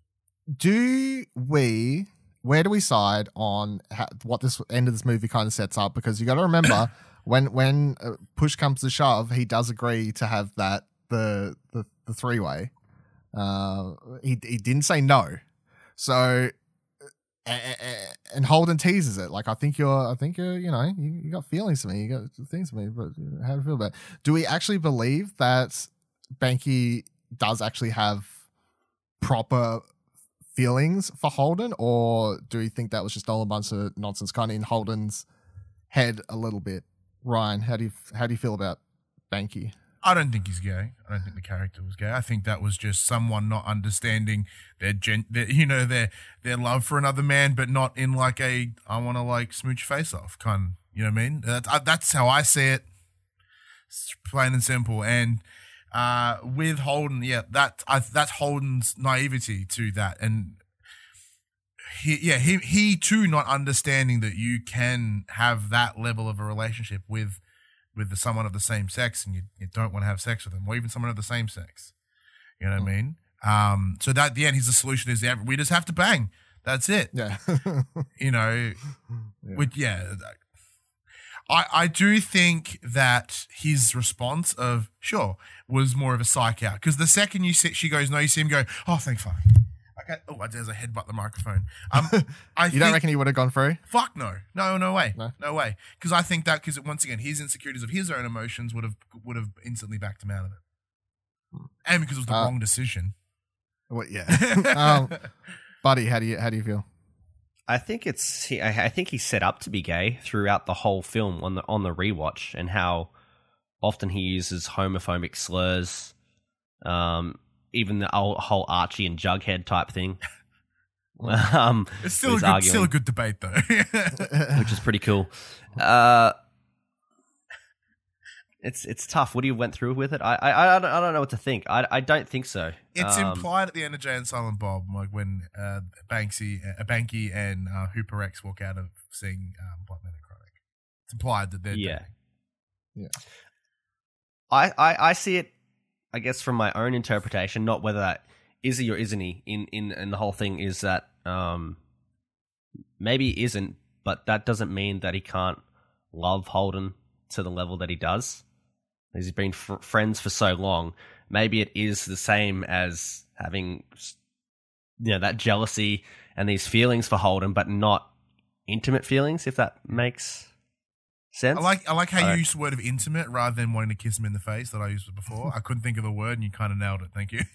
Do we, where do we side on how, what this end of this movie kind of sets up? Because you got to remember when when uh, push comes to shove, he does agree to have that the the, the three way. Uh, he he didn't say no, so uh, and Holden teases it like I think you're I think you're you know you, you got feelings for me, you got things for me, but how do you feel about it? Do we actually believe that Banky does actually have proper feelings for Holden, or do you think that was just all a bunch of nonsense kind of in Holden's head a little bit? Ryan, how do you how do you feel about Banky? I don't think he's gay. I don't think the character was gay. I think that was just someone not understanding their, gen- their you know, their their love for another man, but not in like a I want to like smooch your face off kind. You know what I mean? That's, I, that's how I see it. It's plain and simple. And uh, with Holden, yeah, that I, that's Holden's naivety to that, and he, yeah, he he too not understanding that you can have that level of a relationship with. with the, someone of the same sex and you, you don't want to have sex with them, or even someone of the same sex. You know what I mean? Um, so that at the end, his the solution is we just have to bang. That's it. Yeah. You know, Yeah. with yeah. I, I do think that his response of sure was more of a psych out, because the second you see she goes no, you see him go, oh thank fuck. Okay, oh, there's a headbutt the microphone. Um, I You think, don't reckon he would have gone through? Fuck no, no, no way, No? no, way. Because I think that because once again, his insecurities of his own emotions would have would have instantly backed him out of it, and because it was the Uh, wrong decision. What? Yeah. um, buddy, how do you how do you feel? I think it's. He, I I think he's set up to be gay throughout the whole film on the on the rewatch, and how often he uses homophobic slurs, um, even the whole, whole Archie and Jughead type thing. um, It's still a he's good, still a arguing, good debate though. which is pretty cool. Uh, it's it's tough. What do you went through with it? I I I don't, I don't know what to think. I I don't think so. It's Um, implied at the end of Jay and Silent Bob, like when uh, Banksy, uh, Banky, and uh, Hooper X walk out of seeing um, Black Men Chronic. It's implied that they're Yeah. dating. I, I, I see it, I guess, from my own interpretation, not whether that is he or isn't he. In, in, in the whole thing is that um, maybe he isn't, but that doesn't mean that he can't love Holden to the level that he does. He's been fr- friends for so long. Maybe it is the same as having, you know, that jealousy and these feelings for Holden, but not intimate feelings, if that makes sense. I like I like how Uh, you used the word of intimate rather than wanting to kiss him in the face that I used before. I couldn't think of the word, and you kind of nailed it. Thank you.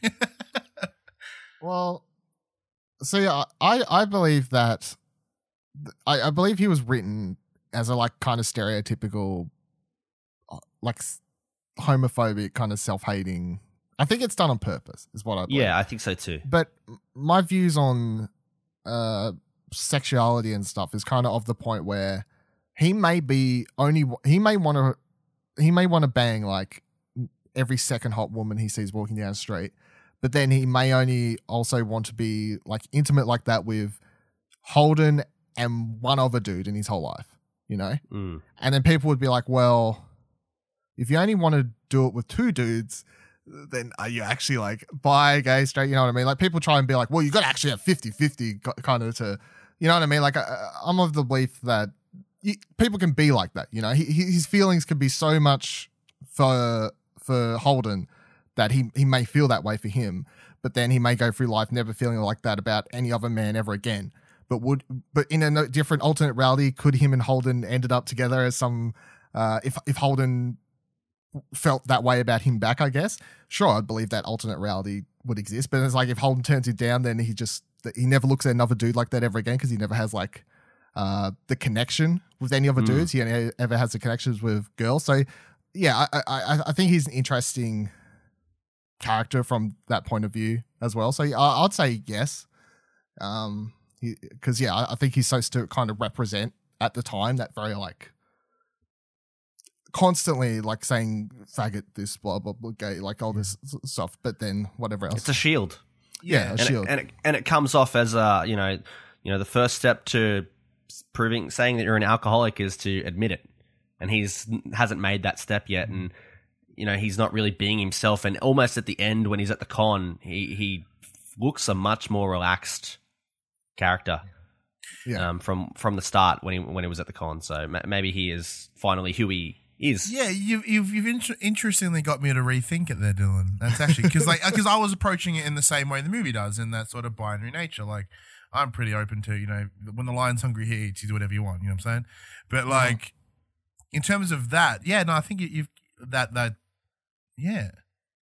Well, see, I I I believe that I, I believe he was written as a like kind of stereotypical, uh, like s- homophobic kind of self-hating. I think it's done on purpose, is what I believe. yeah, I think so too. But my views on uh, sexuality and stuff is kind of of the point where he may be only he may want to he may want to bang like every second hot woman he sees walking down the street, but then he may only also want to be like intimate like that with Holden and one other dude in his whole life. you know? Mm. And then people would be like, well, if you only want to do it with two dudes, then are you actually like bi, gay, straight? You know what I mean? Like people try and be like, well, you got to actually have fifty-fifty kind of to, you know what I mean? Like I, I'm of the belief that you, people can be like that, you know? He, his feelings can be so much for for Holden that he, he may feel that way for him, but then he may go through life never feeling like that about any other man ever again. But would but in a no- different alternate reality, could him and Holden ended up together as some, uh, if if Holden felt that way about him back, I guess. Sure, I'd believe that alternate reality would exist, but it's like if Holden turns him down, then he just he never looks at another dude like that ever again because he never has like uh, the connection with any other mm. dudes. He only ever has the connections with girls. So yeah, I, I I think he's an interesting character from that point of view as well. So I, I'd say yes, um, because yeah, I, I think he's supposed to kind of represent at the time that very like. Constantly like saying faggot this blah blah blah gay like all this stuff, but then whatever else. It's a shield. Yeah, a and shield. It, and it and it comes off as a you know you know the first step to proving saying that you're an alcoholic is to admit it, and he's hasn't made that step yet, and you know he's not really being himself. And almost at the end when he's at the con, he he looks a much more relaxed character. Yeah. Um, from from the start when he when he was at the con, so ma- maybe he is finally who he. Is. Yeah, you've you've, you've int- interestingly got me to rethink it there, Dylan. That's actually because like because I was approaching it in the same way the movie does, in that sort of binary nature. Like I'm pretty open to you know when the lion's hungry, he eats. You do whatever you want. You know what I'm saying? But like mm-hmm. in terms of that, yeah, no, I think you, you've that that yeah,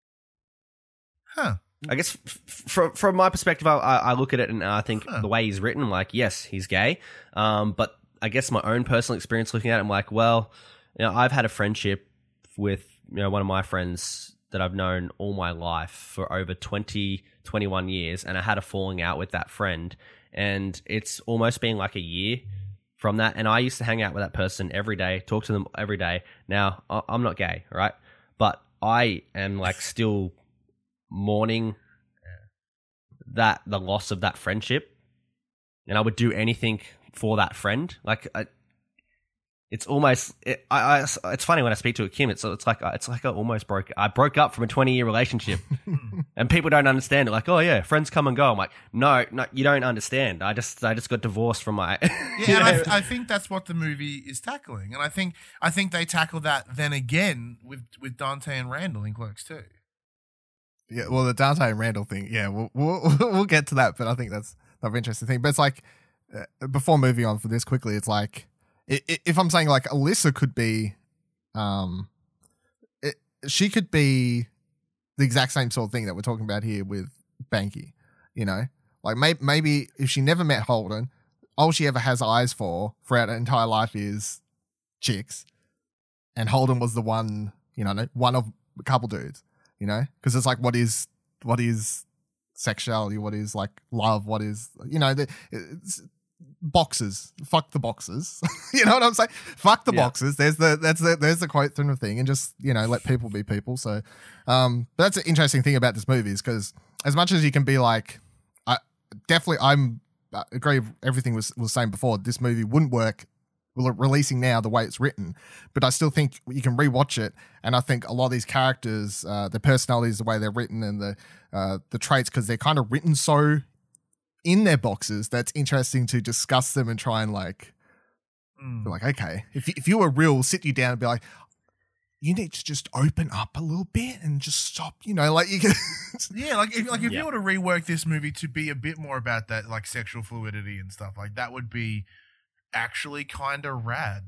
huh. I guess f- from from my perspective, I, I look at it and I think huh. the way he's written, I'm like, yes, he's gay. Um, but I guess my own personal experience looking at it, I'm like, well. You know, I've had a friendship with you know one of my friends that I've known all my life for over twenty, twenty-one years, and I had a falling out with that friend, and it's almost been like a year from that, and I used to hang out with that person every day, talk to them every day. Now, I'm not gay, right? But I am like still mourning that the loss of that friendship, and I would do anything for that friend. Like, I, It's almost it, I, I. It's funny when I speak to a Kim. It's it's like it's like I almost broke. I broke up from a twenty year relationship, and people don't understand it. Like, oh yeah, friends come and go. I'm like, no, no, you don't understand. I just I just got divorced from my. Yeah, and I, th- I think that's what the movie is tackling, and I think I think they tackle that then again with with Dante and Randall in Clerks too. Yeah, well, the Dante and Randall thing. Yeah, we'll we'll, we'll get to that, but I think that's an interesting thing. But it's like uh, before moving on for this quickly, it's like. If I'm saying like Alyssa could be, um, it, she could be the exact same sort of thing that we're talking about here with Banky, you know, like may, maybe if she never met Holden, all she ever has eyes for throughout her entire life is chicks, and Holden was the one, you know, one of a couple dudes, you know, because it's like what is what is sexuality, what is like love, what is you know the. It's, boxes fuck the boxes you know what I'm saying fuck the yeah. boxes there's the that's the there's the quote from the thing and just you know let people be people so um but that's an interesting thing about this movie is because as much as you can be like I definitely I'm I agree with everything was was saying before this movie wouldn't work releasing now the way it's written but I still think you can rewatch it and I think a lot of these characters uh the personalities the way they're written and the uh the traits because they're kind of written so in their boxes that's interesting to discuss them and try and like mm. be like okay if you, if you were real sit you down and be like you need to just open up a little bit and just stop you know like you can yeah like if like if yeah. you were to rework this movie to be a bit more about that like sexual fluidity and stuff like that would be actually kind of rad.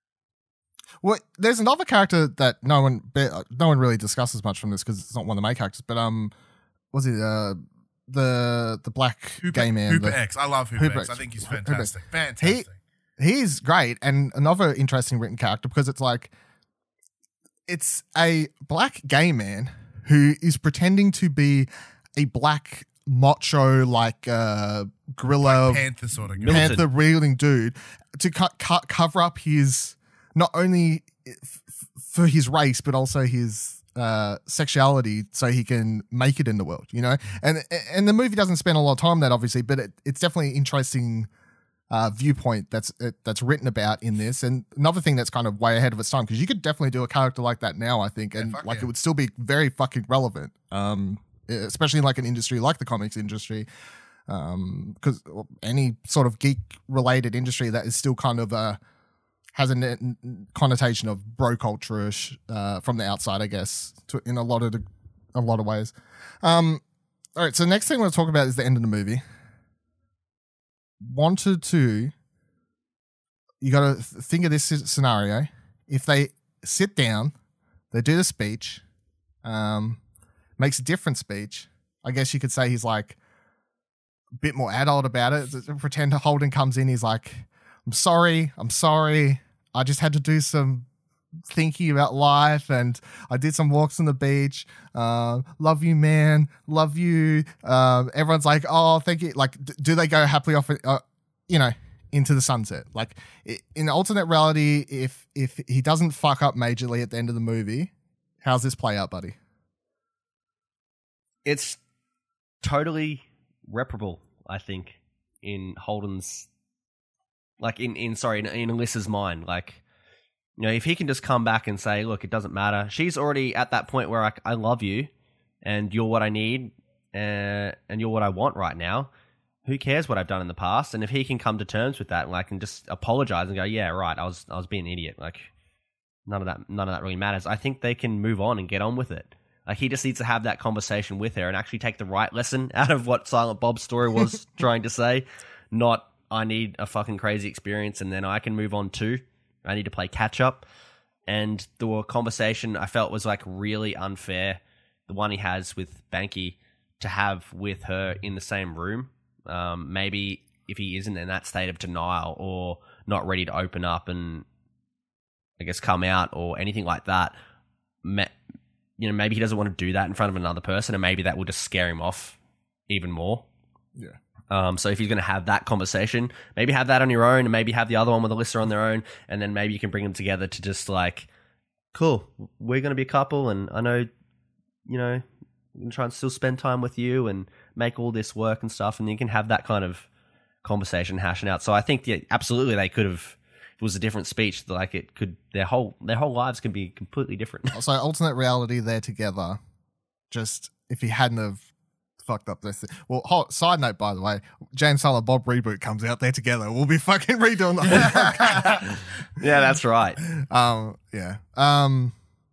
Well, there's another character that no one no one really discusses much from this because it's not one of the main characters but um was it uh the the black Hooper, gay man Hooper the, X I love Hooper, Hooper X. X. I think he's Hooper fantastic X. fantastic he, he's great and another interesting written character because it's like it's a black gay man who is pretending to be a black macho like uh gorilla Black Panther sort of guy. panther wielding dude to cut cut cover up his not only f- for his race but also his uh sexuality so he can make it in the world you know and and the movie doesn't spend a lot of time on that obviously but it, it's definitely interesting uh, viewpoint that's uh, that's written about in this. And another thing that's kind of way ahead of its time, because you could definitely do a character like that now, I think, and fuck like yeah. it would still be very fucking relevant, um, especially in like an industry like the comics industry, because um, any sort of geek related industry that is still kind of a has a n- connotation of bro culture uh, from the outside, I guess, to, in a lot of the, a lot of ways. Um, all right, so next thing we'll talk about is the end of the movie. Wanted to, you got to th- think of this scenario. If they sit down, they do the speech, um, makes a different speech. I guess you could say he's like a bit more adult about it. Pretend Holden comes in, he's like, I'm sorry, I'm sorry. I just had to do some thinking about life and I did some walks on the beach. Uh, love you, man. Love you. Um, everyone's like, oh, thank you. Like, d- do they go happily off, uh, you know, into the sunset? Like i- in alternate reality, if, if he doesn't fuck up majorly at the end of the movie, how's this play out, buddy? It's totally reparable, I think, in Holden's, like in, in sorry, in, in Alyssa's mind. Like, you know, if he can just come back and say, look, it doesn't matter. She's already at that point where I, I love you and you're what I need uh, and you're what I want right now. Who cares what I've done in the past? And if he can come to terms with that, like, and just apologize and go, yeah, right, I was I was being an idiot. Like, none of that none of that really matters. I think they can move on and get on with it. Like, he just needs to have that conversation with her and actually take the right lesson out of what Silent Bob's story was trying to say. Not, I need a fucking crazy experience and then I can move on too. I need to play catch up. And the conversation I felt was like really unfair. The one he has with Banky to have with her in the same room. Um, maybe if he isn't in that state of denial or not ready to open up and I guess come out or anything like that, you know, maybe he doesn't want to do that in front of another person and maybe that will just scare him off even more. Yeah. Um, so if he's going to have that conversation, maybe have that on your own and maybe have the other one with Alyssa on their own. And then maybe you can bring them together to just like, cool, we're going to be a couple. And I know, you know, I'm going to try and still spend time with you and make all this work and stuff. And you can have that kind of conversation hashing out. So I think, yeah, absolutely they could have, if it was a different speech, like it could, their whole, their whole lives can be completely different. So alternate reality, they're together. Just if he hadn't have fucked up this thing. Well, hold, side note, by the way, James Silent Bob reboot comes out, they're together. We'll be fucking redoing the whole podcast. Yeah, that's right. Um, yeah. Um,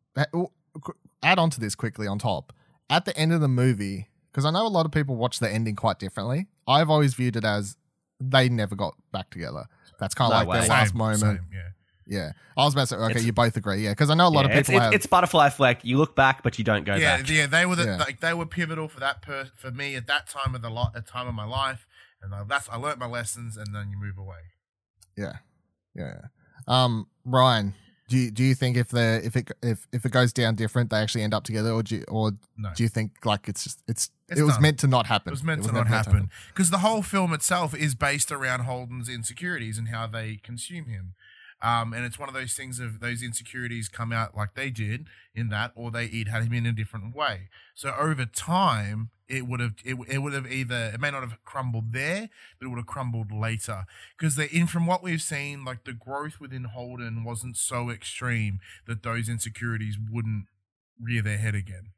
add on to this quickly on top. At the end of the movie, because I know a lot of people watch the ending quite differently. I've always viewed it as they never got back together. That's kind of No like way. their last Same, moment. same, yeah. Yeah. I was about to say, okay, It's- you both agree. Yeah. Because I know a lot Yeah, of it's, people it's, have. it's butterfly effect. You look back, but you don't go yeah, back. yeah, they were the, Yeah. like they were pivotal for that per, for me at that time of the lot, at time of my life, and I, that's I learnt my lessons, and then you move away. Yeah, yeah. Um, Ryan, do you do you think if the if it if if it goes down different, they actually end up together, or do you, or No. do you think like it's just it's, It's it was done. meant to not happen? It was meant to never not happen because the whole film itself is based around Holden's insecurities and how they consume him. Um, and it's one of those things of those insecurities come out like they did in that, or they eat had him in a different way. So over time, it would have it, it would have either it may not have crumbled there, but it would have crumbled later because the in from what we've seen, like the growth within Holden wasn't so extreme that those insecurities wouldn't rear their head again.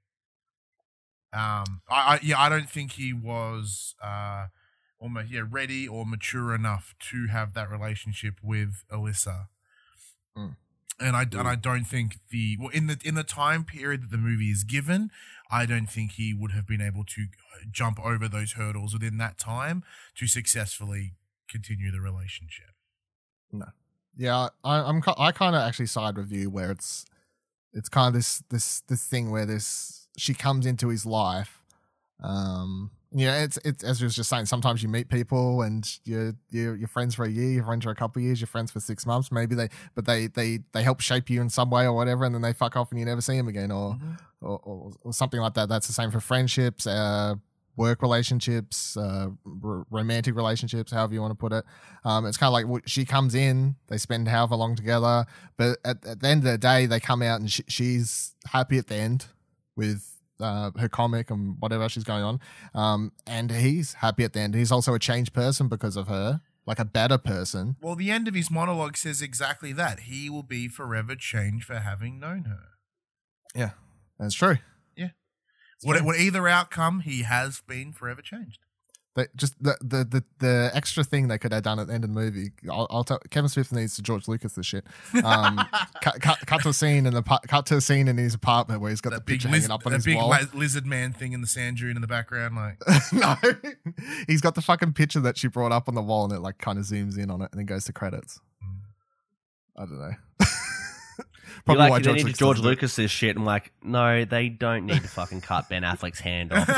Um, I, I yeah, I don't think he was uh almost yeah ready or mature enough to have that relationship with Alyssa. Mm. And I and I don't think the well in the in the time period that the movie is given, I don't think he would have been able to jump over those hurdles within that time to successfully continue the relationship. No. Yeah, I, I'm. ki- I kind of actually side with you where it's it's kind of this this this thing where this she comes into his life. Um, you know, it's it's as you was just saying. Sometimes you meet people and you're you're, you're friends for a year, you're friends for a couple of years, you're friends for six months. Maybe they, but they they they help shape you in some way or whatever, and then they fuck off and you never see them again, or Mm-hmm. or, or, or something like that. That's the same for friendships, uh, work relationships, uh, r- romantic relationships, however you want to put it. Um, it's kind of like w- she comes in, they spend however long together, but at, at the end of the day, they come out and sh- she's happy at the end with uh, her comic and whatever she's going on. Um, and he's happy at the end. He's also a changed person because of her. like a better person. Well, the end of his monologue says exactly that. He will be forever changed for having known her. Yeah, that's true. Yeah. What, what either outcome, he has been forever changed. They, just the, the the the extra thing they could have done at the end of the movie. I'll, I'll tell Kevin Smith needs to George Lucas this shit. Um, cut, cut, cut to a scene in the cut to a scene in his apartment where he's got That the big, picture liz- hanging up on that his big wall. li- lizard man thing in the sand dune in the background. Like, No, he's got the fucking picture that she brought up on the wall, and it like kind of zooms in on it and then goes to credits. I don't know. You're Probably like, why they George need to Lucas George doesn't do it. Lucas this shit. I'm like, no, they don't need to fucking cut Ben Affleck's hand off.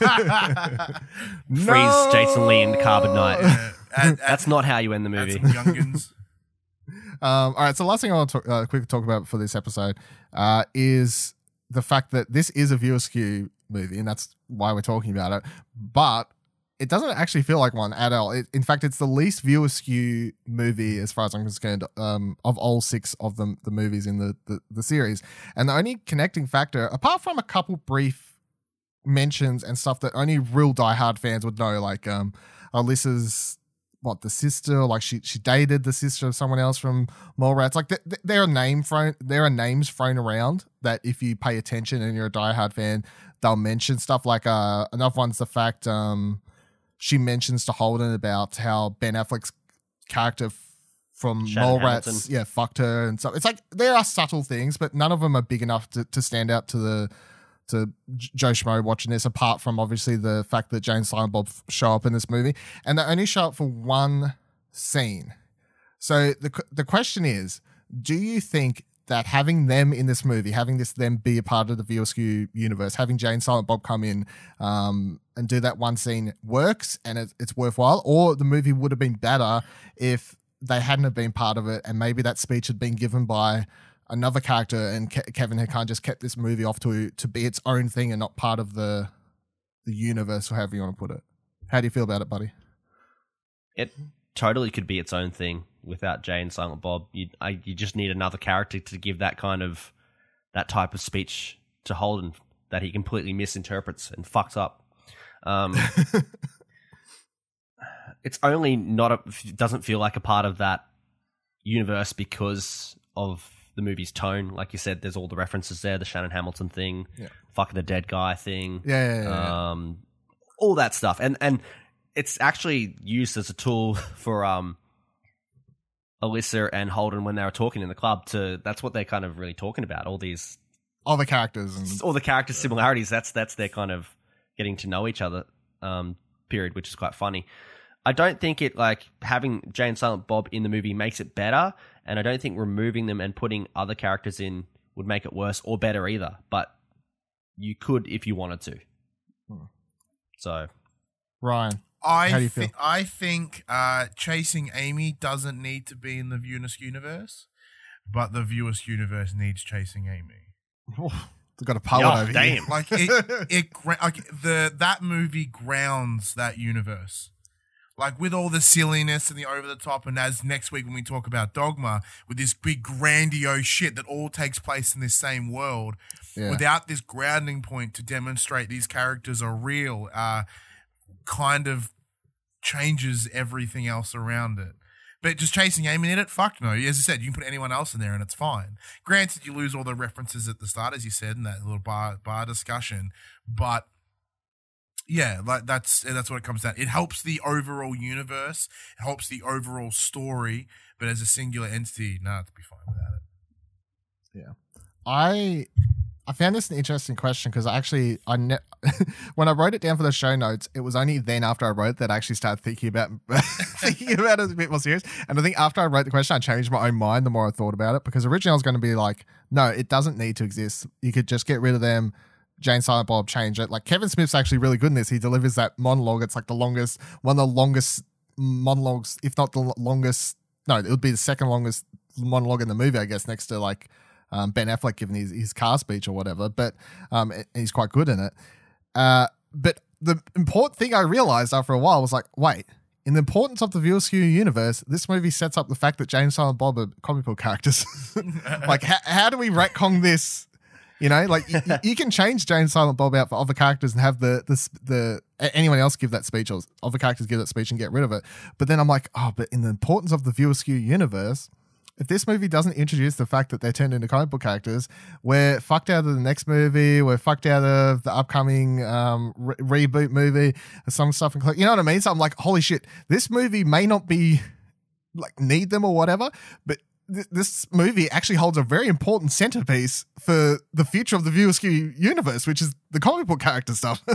No! Freeze Jason Lee in Carbon Night. uh, add, That's not how you end the add movie. some youngins. Um, all right, so the last thing I want to talk, uh, quickly talk about for this episode uh, is the fact that this is a viewer skew movie, and that's why we're talking about it. But it doesn't actually feel like one at all. It, in fact, it's the least viewer skew movie, as far as I'm concerned, um, of all six of them, the movies in the, the, the series. And the only connecting factor, apart from a couple brief mentions and stuff that only real diehard fans would know, like um, Alyssa's what the sister, like she she dated the sister of someone else from Mallrats. Like th- th- there are name thrown, there are names thrown around that if you pay attention and you're a diehard fan, they'll mention stuff. Like uh, another one's the fact um, she mentions to Holden about how Ben Affleck's character f- from Shannon Mallrats, Hamilton. yeah, fucked her and stuff. It's like there are subtle things, but none of them are big enough to, to stand out to the to J- Joe Schmo watching this, apart from obviously the fact that Jane Silent Bob f- show up in this movie, and they only show up for one scene. So the the question is, do you think that having them in this movie, having this them be a part of the V S Q universe, having Jane Silent Bob come in um, and do that one scene works and it, it's worthwhile, or the movie would have been better if they hadn't have been part of it and maybe that speech had been given by another character and Ke- Kevin had kind of just kept this movie off to to be its own thing and not part of the the universe, or however you want to put it. How do you feel about it, buddy? It totally could be its own thing without Jay and Silent Bob. You, I, you just need another character to give that kind of that type of speech to Holden that he completely misinterprets and fucks up. Um, it's only not a, doesn't feel like a part of that universe because of the movie's tone. Like you said, there's all the references there, the Shannon Hamilton thing, Yeah. fucking the dead guy thing, Yeah, yeah, yeah, yeah. um, all that stuff, and and it's actually used as a tool for um, Alyssa and Holden when they were talking in the club. To that's what they're kind of really talking about. All these, Other characters and all the character similarities. That's that's their kind of getting to know each other um, period, which is quite funny. I don't think it like having Jay and Silent Bob in the movie makes it better, and I don't think removing them and putting other characters in would make it worse or better either. But you could if you wanted to. Hmm. So, Ryan. I How do you thi- feel? I think uh, Chasing Amy doesn't need to be in the Viewers universe, but the Viewers universe needs Chasing Amy. They've got a poet Yeah, over damn. here. Like it, it gra- like the that movie grounds that universe. Like with all the silliness and the over the top, and as next week when we talk about Dogma, with this big grandiose shit that all takes place in this same world, Yeah. without this grounding point to demonstrate these characters are real, uh, kind of changes everything else around it. But just Chasing Amy in it, fuck no. As I said, you can put anyone else in there and it's fine. Granted, you lose all the references at the start, as you said, in that little bar bar discussion, but yeah, like that's that's what it comes down. It helps the overall universe, it helps the overall story, but as a singular entity, nah, it'd be fine without it. Yeah. I I found this an interesting question because I actually I ne- when I wrote it down for the show notes, it was only then after I wrote it that I actually started thinking about thinking about it a bit more serious. And I think after I wrote the question, I changed my own mind the more I thought about it, because originally I was going to be like, no, it doesn't need to exist. You could just get rid of them. Jane Silent Bob, change it. Like Kevin Smith's actually really good in this. He delivers that monologue. It's like the longest, one of the longest monologues, if not the l- longest. No, it would be the second longest monologue in the movie, I guess, next to like um, Ben Affleck giving his, his car speech or whatever. But um, and he's quite good in it. Uh, but the important thing I realized after a while was like, wait, in the importance of the V S Q universe, this movie sets up the fact that Jane Silent Bob are comic book characters. Like, how, how do we retcon this You know, like you, you can change Jay and Silent Bob out for other characters and have the the the anyone else give that speech or other characters give that speech and get rid of it. But then I'm like, oh, but in the importance of the viewer skew universe, if this movie doesn't introduce the fact that they're turned into comic book characters, we're fucked out of the next movie. We're fucked out of the upcoming um, re- reboot movie. Some stuff, including, you know what I mean? So I'm like, holy shit, this movie may not be like need them or whatever, but th- this movie actually holds a very important centerpiece for the future of the viewer skew universe, which is the comic book character stuff.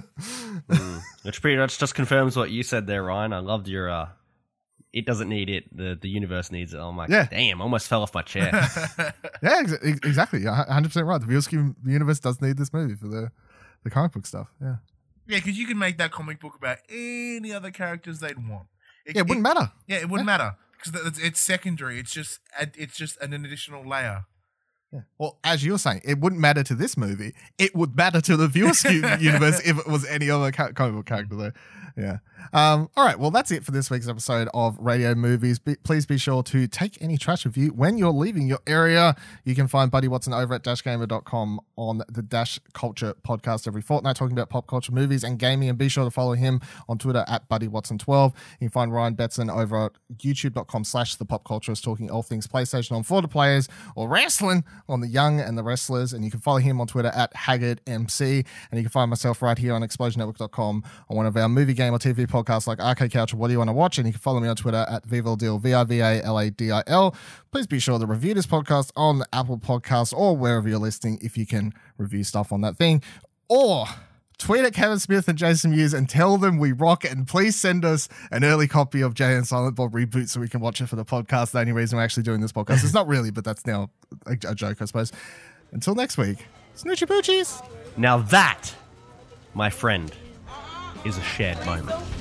mm. Which pretty much just confirms what you said there, Ryan. I loved your. Uh... It doesn't need it. The the universe needs it. I'm like, yeah. Damn, I almost fell off my chair. yeah, ex- exactly. one hundred percent right. The viewer skew universe does need this movie for the, the comic book stuff. Yeah. Yeah, because you can make that comic book about any other characters they'd want. It, yeah, it wouldn't it, matter. Yeah, it wouldn't yeah. matter because it's, it's secondary. It's just it's just an additional layer. Yeah. Well, as you were saying, it wouldn't matter to this movie. It would matter to the viewer skew universe if it was any other ca- comic book character, though. Yeah. Um, all right. Well, that's it for this week's episode of Radio Movies. Be- please be sure to take any trash review when you're leaving your area. You can find Buddy Watson over at dash gamer dot com on the Dash Culture podcast every fortnight, talking about pop culture, movies, and gaming. And be sure to follow him on Twitter at Buddy Watson twelve. You can find Ryan Betson over at youtube dot com slash the pop culturist, talking all things PlayStation on for the players or wrestling on the young and the wrestlers. And you can follow him on Twitter at Haggard M C. And you can find myself right here on explosion network dot com on one of our movie, game, or T V podcasts like Arcade Couch or What Do You Want to Watch? And you can follow me on Twitter at Vivaldil, V I V A L A D I L. Please be sure to review this podcast on Apple Podcasts or wherever you're listening if you can review stuff on that thing. Or tweet at Kevin Smith and Jason Mewes and tell them we rock, and please send us an early copy of Jay and Silent Bob Reboot so we can watch it for the podcast. The only reason we're actually doing this podcast. It's not really, but that's now a, a joke, I suppose. Until next week, Snoochie Poochies. Now that, my friend, is a shared moment.